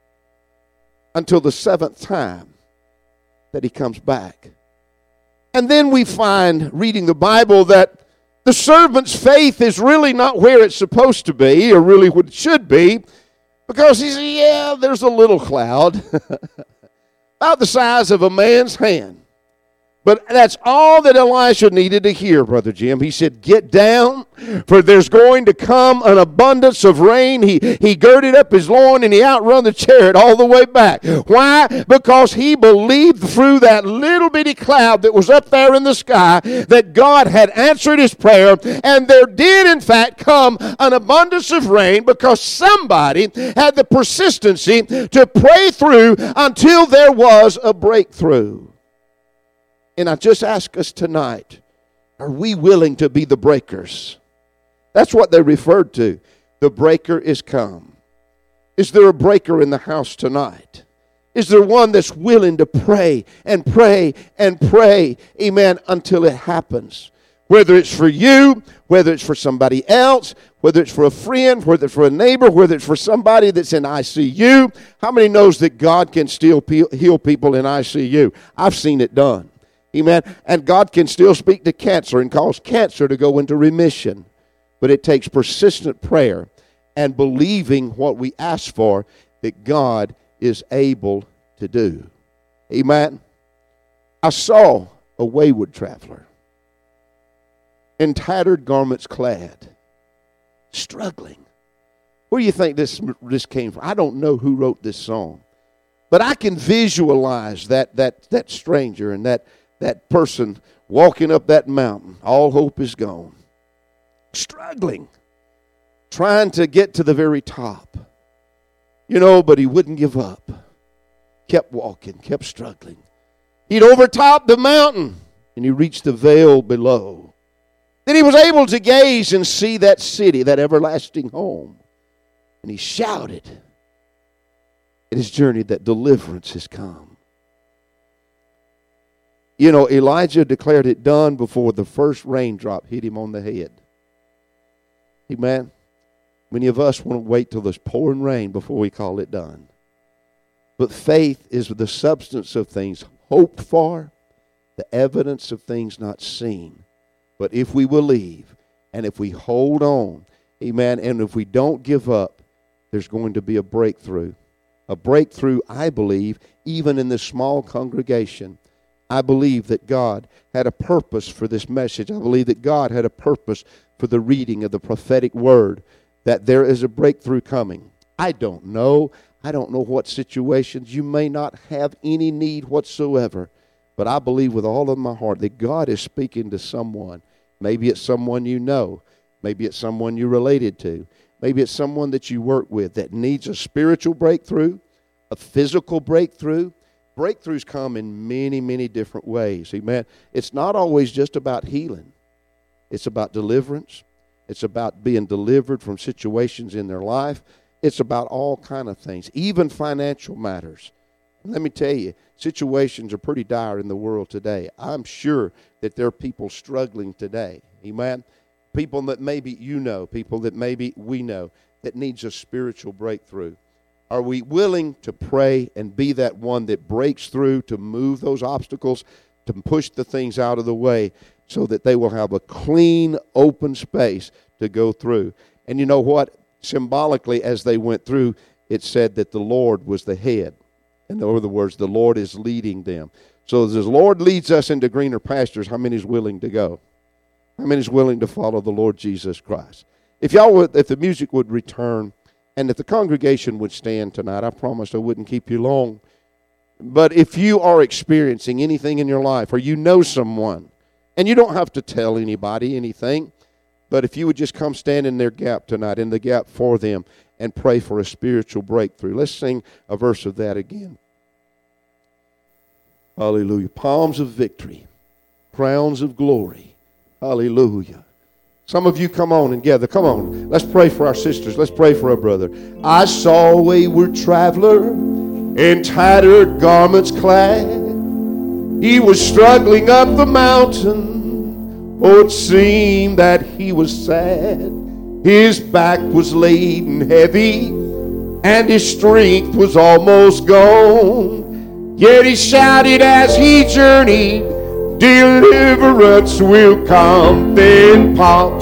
Until the 7th time that he comes back. And then we find, reading the Bible, that the servant's faith is really not where it's supposed to be, or really what it should be, because he says, yeah, there's a little cloud, about the size of a man's hand. But that's all that Elisha needed to hear, Brother Jim. He said, get down, for there's going to come an abundance of rain. He girded up his loin and he outrun the chariot all the way back. Why? Because he believed through that little bitty cloud that was up there in the sky that God had answered his prayer, and there did in fact come an abundance of rain because somebody had the persistency to pray through until there was a breakthrough. And I just ask us tonight, are we willing to be the breakers? That's what they referred to. The breaker is come. Is there a breaker in the house tonight? Is there one that's willing to pray and pray and pray, amen, until it happens? Whether it's for you, whether it's for somebody else, whether it's for a friend, whether it's for a neighbor, whether it's for somebody that's in ICU. How many knows that God can still heal people in ICU? I've seen it done. Amen. And God can still speak to cancer and cause cancer to go into remission. But it takes persistent prayer and believing what we ask for that God is able to do. Amen. I saw a wayward traveler in tattered garments clad, struggling. Where do you think this came from? I don't know who wrote this song. But I can visualize that stranger and that person walking up that mountain. All hope is gone. Struggling. Trying to get to the very top. But he wouldn't give up. Kept walking, kept struggling. He'd overtopped the mountain and he reached the vale below. Then he was able to gaze and see that city, that everlasting home. And he shouted in his journey that deliverance has come. Elijah declared it done before the first raindrop hit him on the head. Amen. Many of us want to wait till there's pouring rain before we call it done. But faith is the substance of things hoped for, the evidence of things not seen. But if we believe and if we hold on, amen, and if we don't give up, there's going to be a breakthrough. A breakthrough, I believe, even in this small congregation. I believe that God had a purpose for this message. I believe that God had a purpose for the reading of the prophetic word, that there is a breakthrough coming. I don't know. I don't know what situations. You may not have any need whatsoever, but I believe with all of my heart that God is speaking to someone. Maybe it's someone you know. Maybe it's someone you're related to. Maybe it's someone that you work with that needs a spiritual breakthrough, a physical breakthrough. Breakthroughs come in many, many different ways. Amen. It's not always just about healing. It's about deliverance. It's about being delivered from situations in their life. It's about all kind of things, even financial matters. And let me tell you, situations are pretty dire in the world today. I'm sure that there are people struggling today. Amen. People that maybe you know, people that maybe we know that needs a spiritual breakthrough. Are we willing to pray and be that one that breaks through to move those obstacles, to push the things out of the way so that they will have a clean, open space to go through? And you know what? Symbolically, as they went through, it said that the Lord was the head. In other words, the Lord is leading them. So as the Lord leads us into greener pastures, how many is willing to go? How many is willing to follow the Lord Jesus Christ? If the music would return, and if the congregation would stand tonight, I promised I wouldn't keep you long. But if you are experiencing anything in your life, or you know someone, and you don't have to tell anybody anything, but if you would just come stand in their gap tonight, in the gap for them, and pray for a spiritual breakthrough. Let's sing a verse of that again. Hallelujah. Palms of victory, crowns of glory. Hallelujah. Some of you come on and gather. Come on. Let's pray for our sisters. Let's pray for our brother. I saw a wayward traveler in tattered garments clad. He was struggling up the mountain. Oh, it seemed that he was sad. His back was laden heavy, and his strength was almost gone. Yet he shouted as he journeyed, deliverance will come. Then Paul,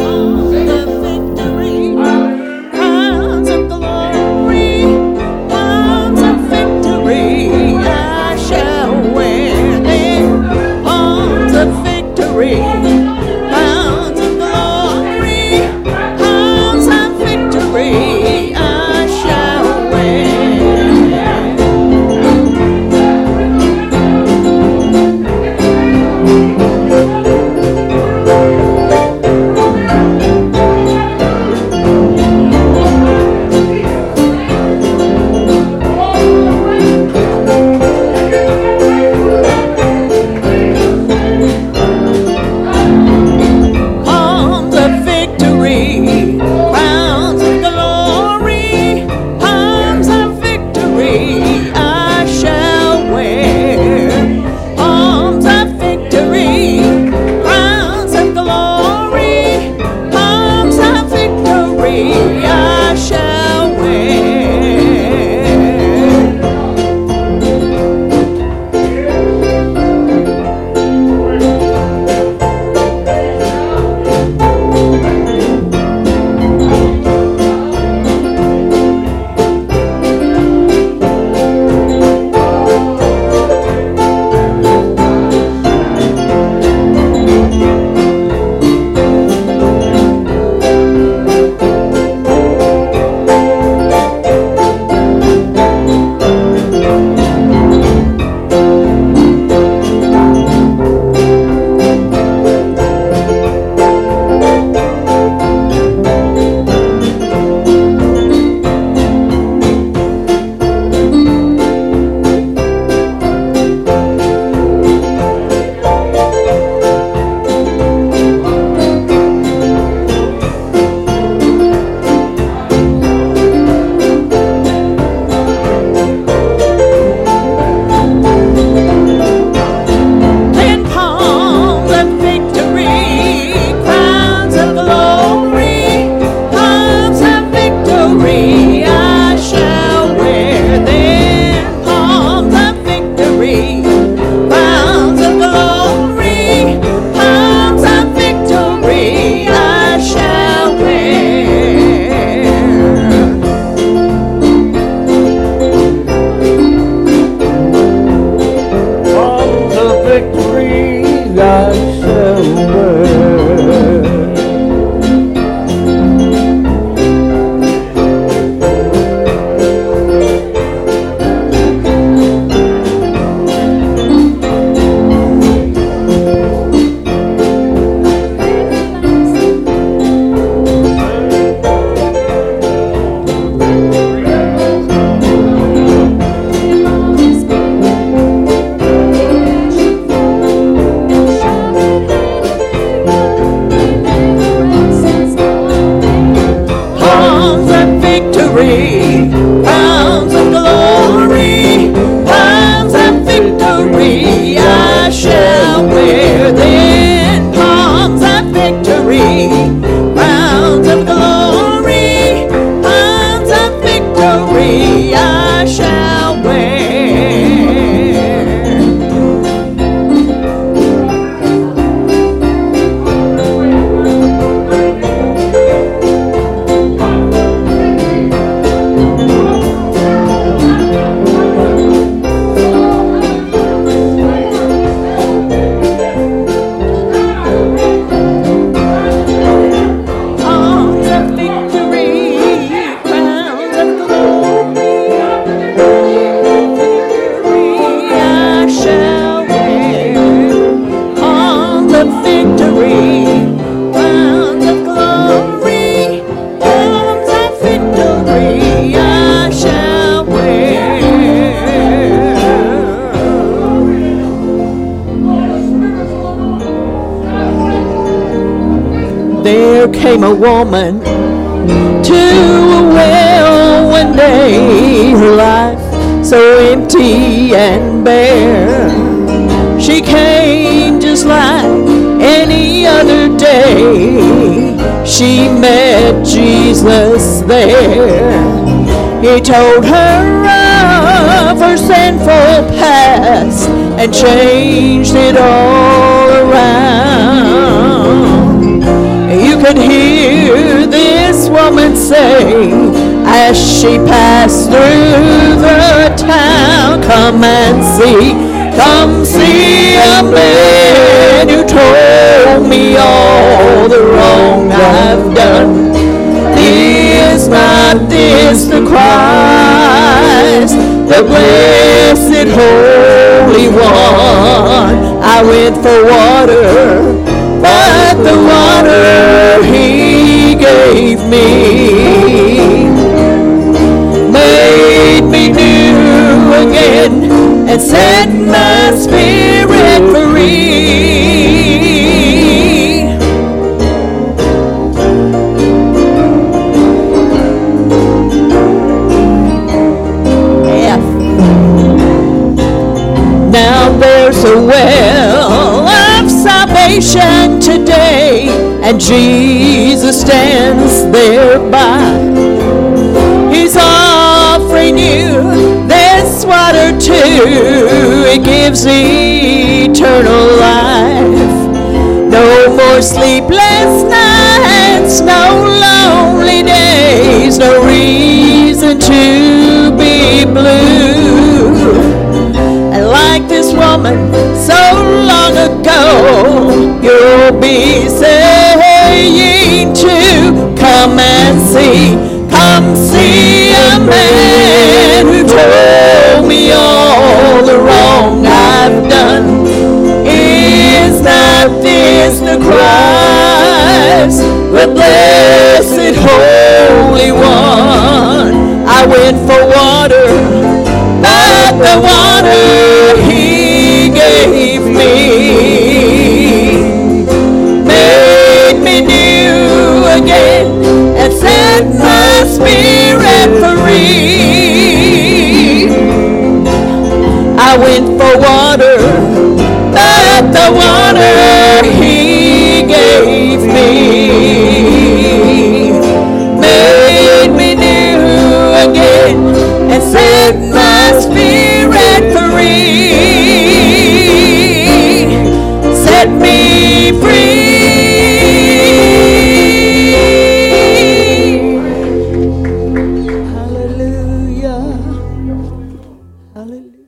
there came a woman to a well one day, her life so empty and bare. She came just like any other day, she met Jesus there. He told her of her sinful past and changed it all around. You could hear this woman say as she passed through the town, come see a man who told me all the wrong I've done. Is not this the Christ, the blessed Holy One? I went for water, but the water He gave me made me new again and set my spirit free. Now there's a well of salvation today, and Jesus stands thereby. He's offering you this water too. It gives eternal life. No more sleepless nights, no lonely days, no reason to be blue. And like this woman so long ago, you'll be saying too, come see a man who told me all the wrong I've done. Is not this the Christ, the blessed Holy One? I went for water, but the water He gave me made me new again and set my spirit free. I went for water, but the water He gave me made me new again and set my spirit free. Set me free. Hallelujah. Hallelujah.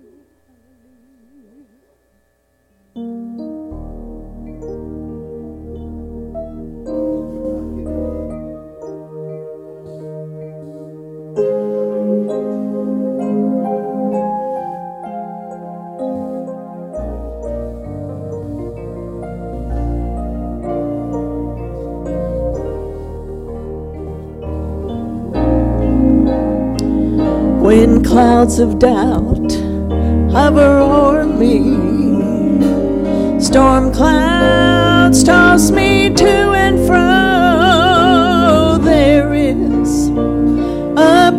When clouds of doubt hover o'er me, storm clouds toss me to and fro, there is a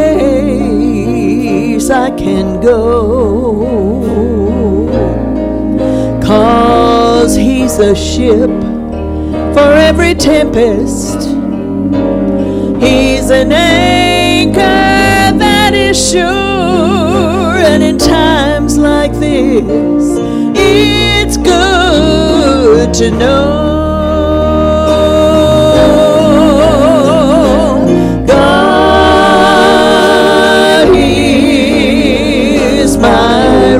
place I can go, 'cause He's a ship for every tempest. He's an anchor that is sure, and in times like this, it's good to know God is my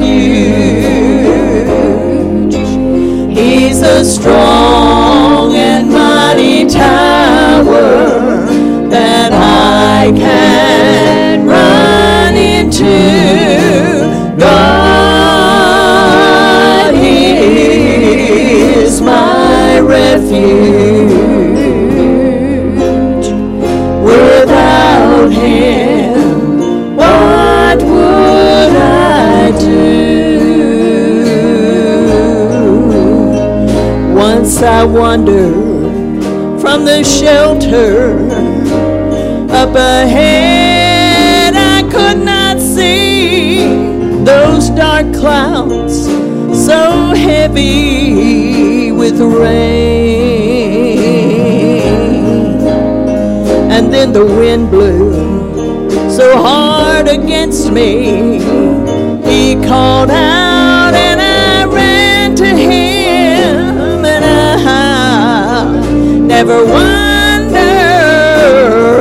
refuge. He's a strong and mighty tower that I can run into. God is my refuge. Without Him, what would I do? Once I wandered from the shelter up ahead, I could not see those dark clouds so heavy with rain. and the wind blew so hard against me. He called out and I ran to him, and I never wonder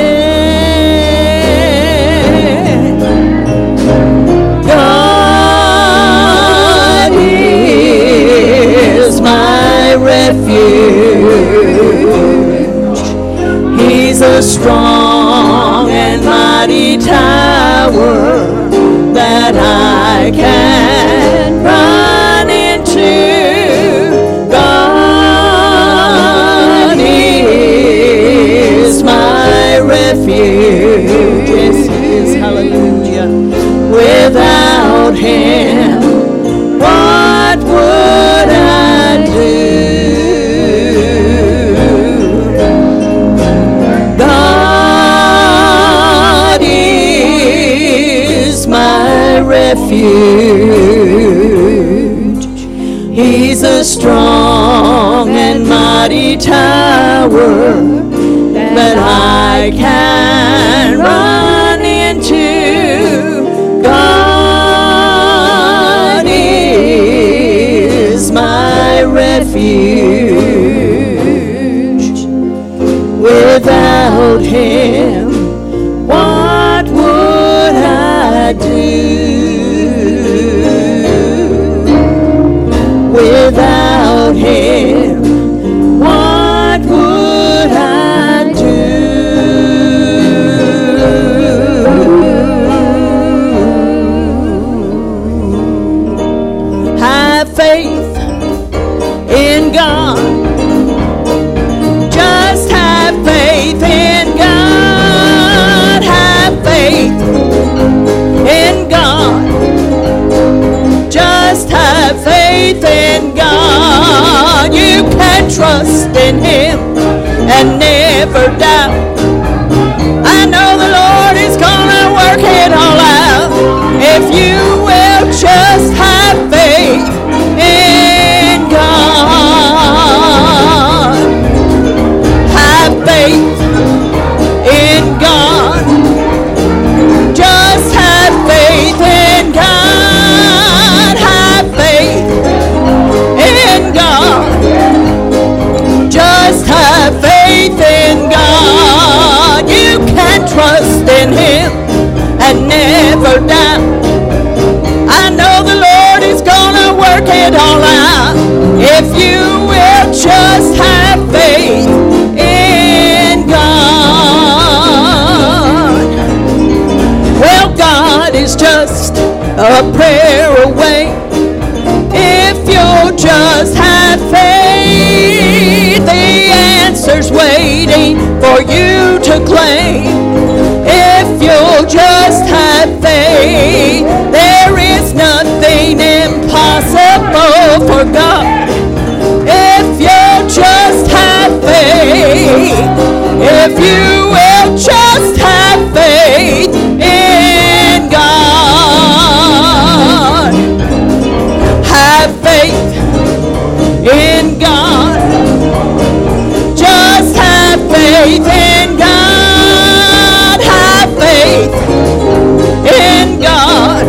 again. God is my refuge. He's a strong and mighty tower that I can run into. God is my refuge. Yes, He is. Hallelujah. Without Him, what would I do? God is my refuge. He's a strong and mighty tower that I can run into. God is my refuge. Without Him, what would I do? Without Him, what would I do? Have faith in God. Just have faith in God. Have faith in God. Just have faith in God. You can trust in Him and never doubt. I know the Lord is gonna work it all out. If you will just have faith in God. Have faith in God. Just have faith in God. Have faith in God. Just have faith in God. You can trust in Him and never doubt. I know the Lord is gonna work it all out. If you will just have faith in God. Well, God is just a prayer away. If you'll just have faith, the answer's waiting for you to claim. If you'll just have faith, there is nothing impossible for God. If you'll just have faith, if you will just have faith in God. Have faith in God. Just have faith in God. Have faith in God.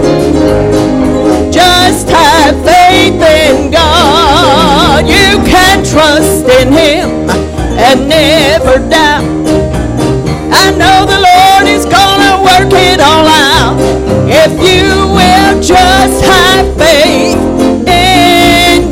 Just have faith in God. You can trust in Him and never doubt. I know the Lord is gonna work it all out. If you will just have faith in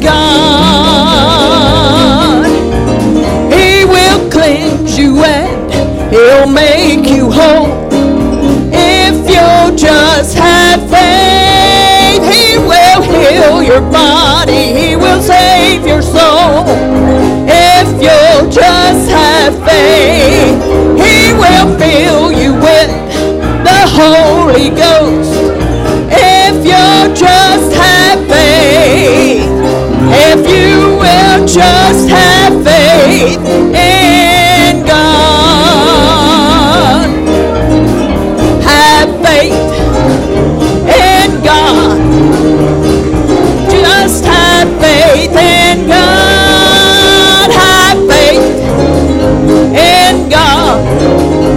God. He will cleanse you and He'll make you whole. If you'll just have faith, He will heal your body. He will save your soul. If you'll just have faith, He will fill you with the Holy Ghost. If you'll just have faith, if you will just have faith in God. Have faith in God. Just have faith in God. Have faith in God.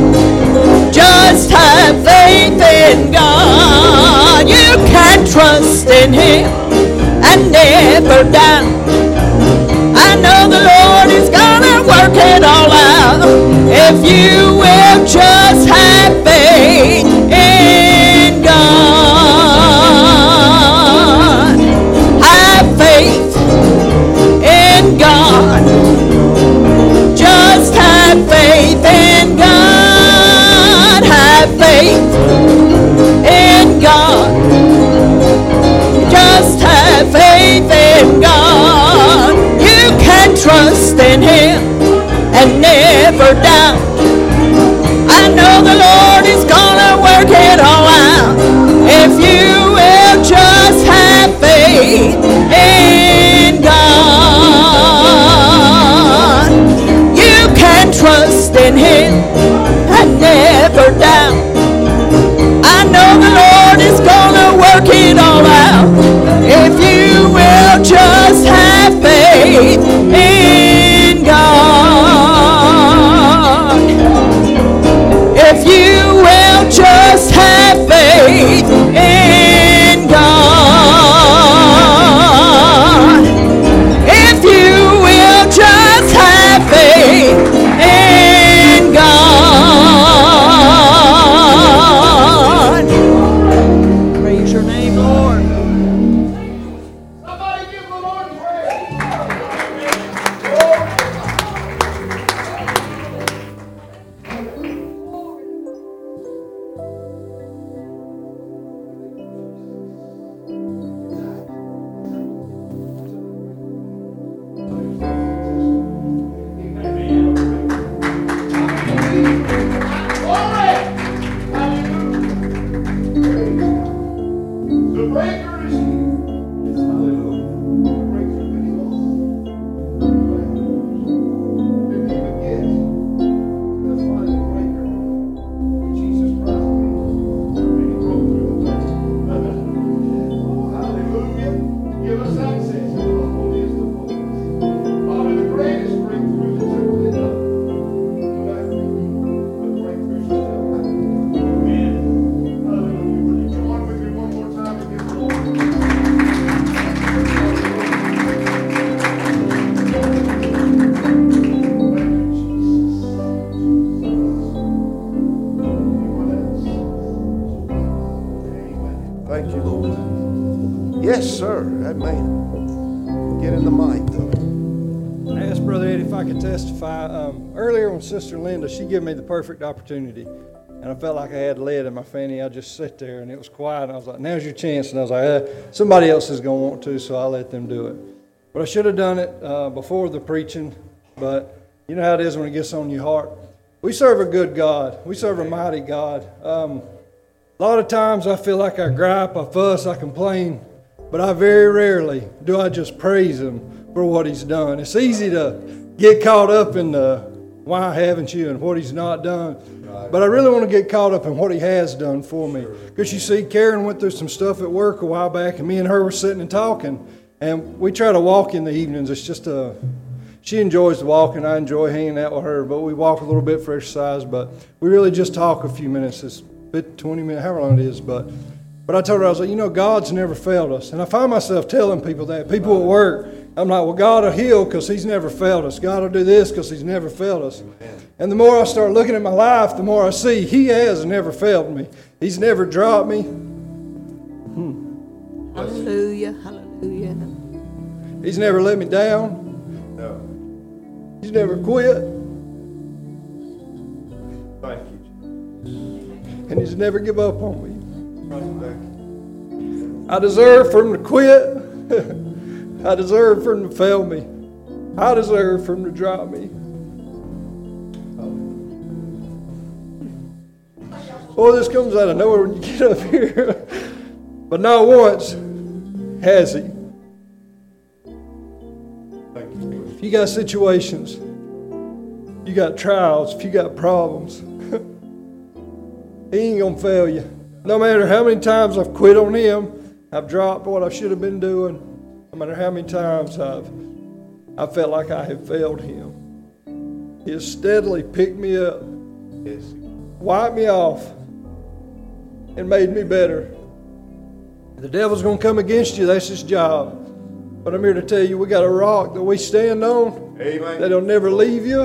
in Him and never doubt. I know the Lord is gonna work it all out if you will just have faith in God. Have faith in God. Just have faith in God. Have faith in God. Just have faith in God. You can trust in Him and never doubt. I know the Lord is gonna work it all out if you will just have faith in God. You can trust in Him and never doubt. I know the Lord is gonna work it all out if you will just have faith in God. If you will just have faith in God. If you will just have faith in God. Praise your name, Lord. Somebody give the Lord praise. The breaker is here. Hallelujah. The breaker is didn't even get. That's why the breaker. Jesus Christ came. And He broke through the veil. Oh, hallelujah. Give us access to the holiest of holies. Father, the greatest breakthrough that's ever been done. The breakthrough still happening. Amen. Hallelujah. Will you join with me one more time and give the Lord Thank you, Lord. Yes, sir. Amen. Get in the mic, though. I asked Brother Ed if I could testify. Earlier when Sister Linda, she gave me the perfect opportunity. And I felt like I had lead in my fanny. I just sit there and it was quiet. And I was like, now's your chance. And I was like, somebody else is going to want to, so I'll let them do it. But I should have done it before the preaching. But you know how it is when it gets on your heart. We serve a good God. We serve a mighty God. A lot of times I feel like I gripe, I fuss, I complain. But I very rarely do I just praise Him for what He's done. It's easy to get caught up in the why haven't you and what He's not done. But I really want to get caught up in what He has done for me. Because you see, Karen went through some stuff at work a while back, and me and her were sitting and talking. And we try to walk in the evenings. It's just she enjoys the walking. I enjoy hanging out with her. But we walk a little bit for exercise. But we really just talk a few minutes. It's 20 minutes, however long it is. But I told her, I was like, God's never failed us. And I find myself telling people that. People at work, I'm like, well, God will heal because He's never failed us. God will do this because He's never failed us. And the more I start looking at my life, the more I see He has never failed me. He's never dropped me. Hallelujah, hallelujah. He's never let me down. No. He's never quit. Thank you. And He's never give up on me. Thank you. I deserve for Him to quit. I deserve for Him to fail me. I deserve for Him to drop me. Boy, this comes out of nowhere when you get up here. But not once has He. Thank you. If you got situations, you got trials, if you got problems, He ain't going to fail you. No matter how many times I've quit on Him, I've dropped what I should have been doing, no matter how many times I felt like I have failed Him, He has steadily picked me up, Yes. wiped me off, and made me better. The devil's going to come against you. That's his job. But I'm here to tell you, we got a rock that we stand on. Amen. That'll never leave you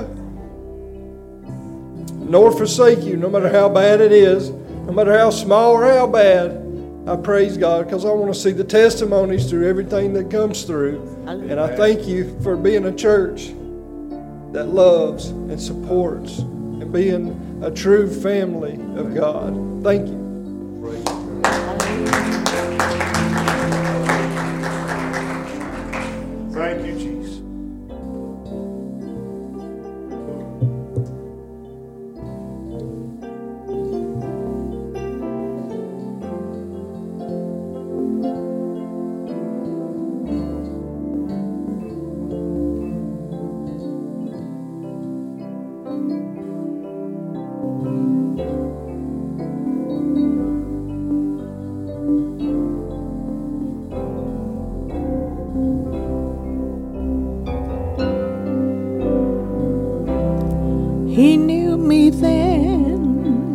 nor forsake you, no matter how bad it is, no matter how small or how bad. I praise God because I want to see the testimonies through everything that comes through. And I thank you for being a church that loves and supports and being a true family of God. Thank you. Thank you, Jesus. He knew me then,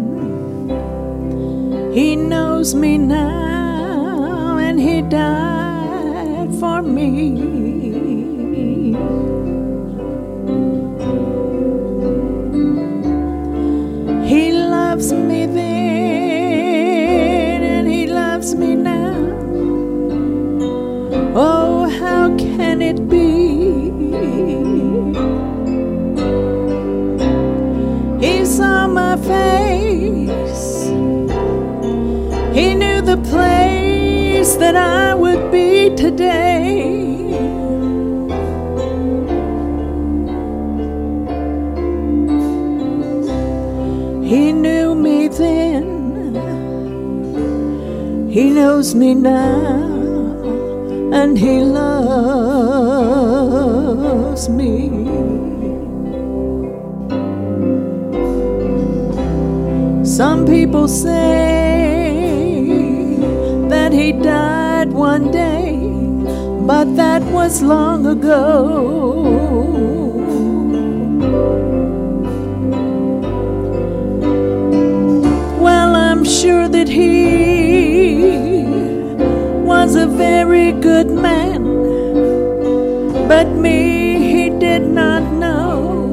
He knows me now, and He died for me. He loves me then, and He loves me now. Oh, how can it be? He saw my face. He knew the place that I would be today. He knew me then. He knows me now, and He loves me. Some people say that He died one day, but that was long ago. Well, I'm sure that He was a very good man, but me He did not know.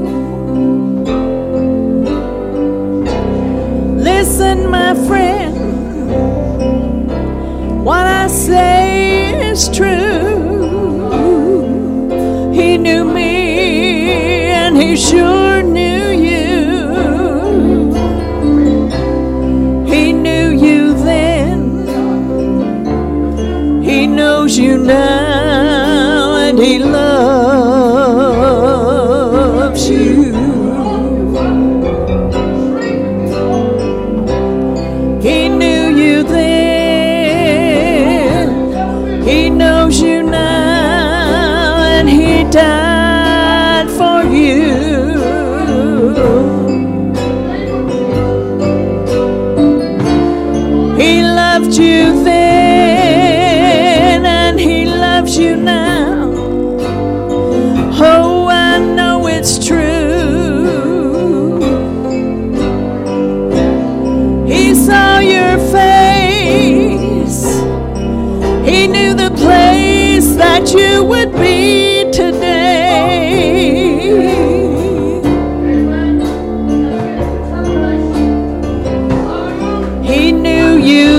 Listen, my friend, what I say is true. He knew me, and He sure knew you. He knew you then. He knows you now, and He loves you. He knew you then. He knows you now, and He died for you. He loved you then, and He loves you now. Oh, I know it's true. He saw your face. He knew the place that you would be today. He knew you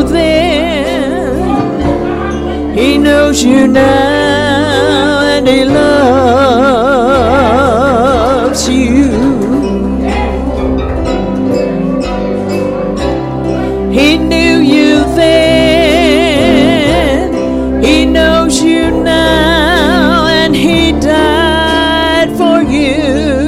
then. He knows you now, and He loves you. He knew you then. He knows you now, and He died for you.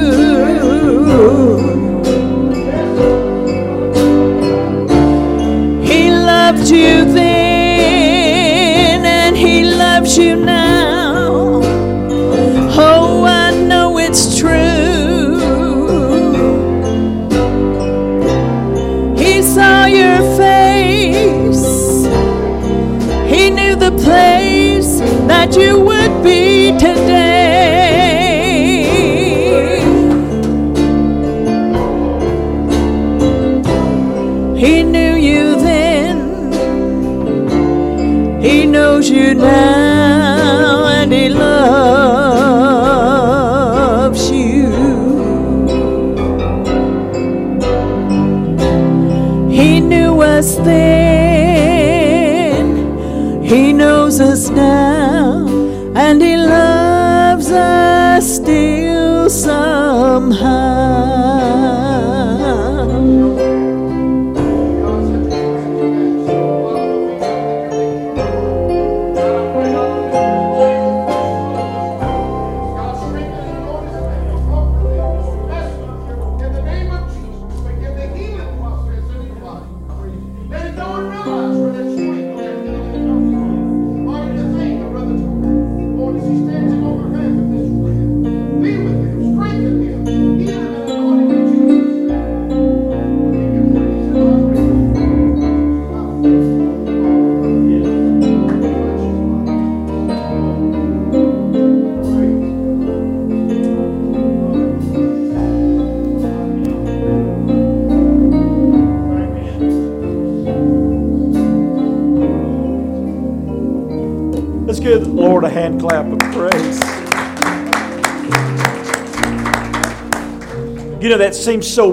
He loved you then, and He loves you now. Oh, I know it's true. He saw your face. He knew the place that you would be today. He knew you then. He knows you now and He loves you. He knew us then, He knows us now, and He loves us still somehow. Let's give the Lord a hand clap of praise. You know, that seems so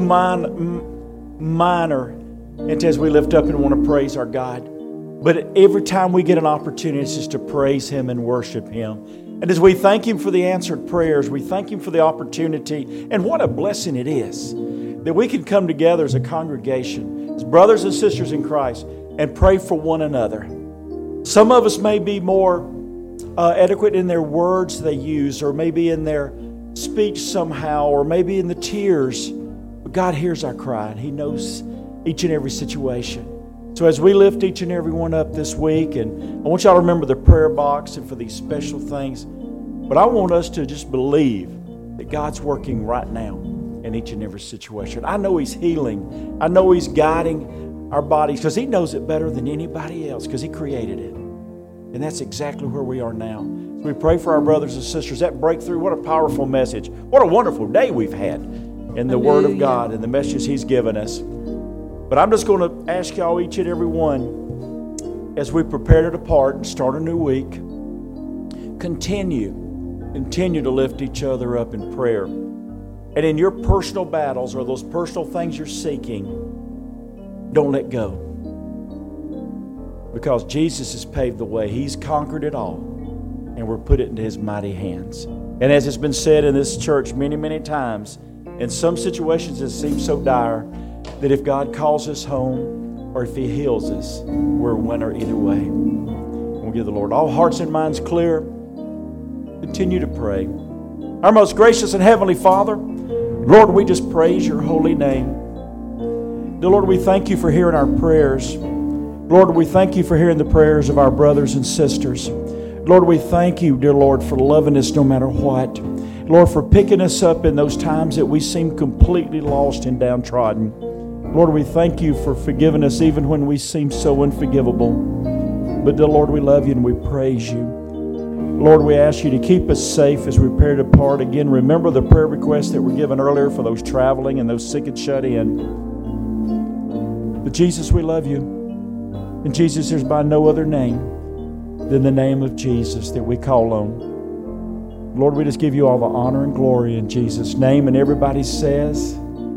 minor as we lift up and want to praise our God. But every time we get an opportunity, it's just to praise Him and worship Him. And as we thank Him for the answered prayers, we thank Him for the opportunity. And what a blessing it is that we can come together as a congregation, as brothers and sisters in Christ, and pray for one another. Some of us may be more adequate in their words they use, or maybe in their speech somehow, or maybe in the tears. But God hears our cry, and He knows each and every situation. So as we lift each and every one up this week, and I want y'all to remember the prayer box and for these special things, but I want us to just believe that God's working right now in each and every situation. I know He's healing. I know He's guiding our bodies because He knows it better than anybody else because He created it. And that's exactly where we are now. So we pray for our brothers and sisters. That breakthrough, what a powerful message. What a wonderful day we've had in the Word of God and the messages He's given us. But I'm just going to ask y'all, each and every one, as we prepare to depart and start a new week, continue to lift each other up in prayer. And in your personal battles or those personal things you're seeking, don't let go. Because Jesus has paved the way. He's conquered it all. And we're put it into His mighty hands. And as it's been said in this church many, many times, in some situations it seems so dire that if God calls us home or if He heals us, we're a winner either way. And we'll give the Lord all hearts and minds clear. Continue to pray. Our most gracious and heavenly Father, Lord, we just praise Your holy name. Dear Lord, we thank You for hearing our prayers. Lord, we thank You for hearing the prayers of our brothers and sisters. Lord, we thank You, dear Lord, for loving us no matter what. Lord, for picking us up in those times that we seem completely lost and downtrodden. Lord, we thank You for forgiving us even when we seem so unforgivable. But dear Lord, we love You and we praise You. Lord, we ask You to keep us safe as we prepare to depart. Again, remember the prayer requests that were given earlier for those traveling and those sick and shut in. But Jesus, we love You. And Jesus, there's by no other name than the name of Jesus that we call on. Lord, we just give You all the honor and glory in Jesus' name. And everybody says,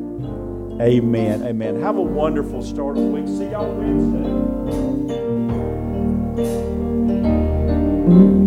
amen. Amen. Have a wonderful start of the week. See y'all Wednesday.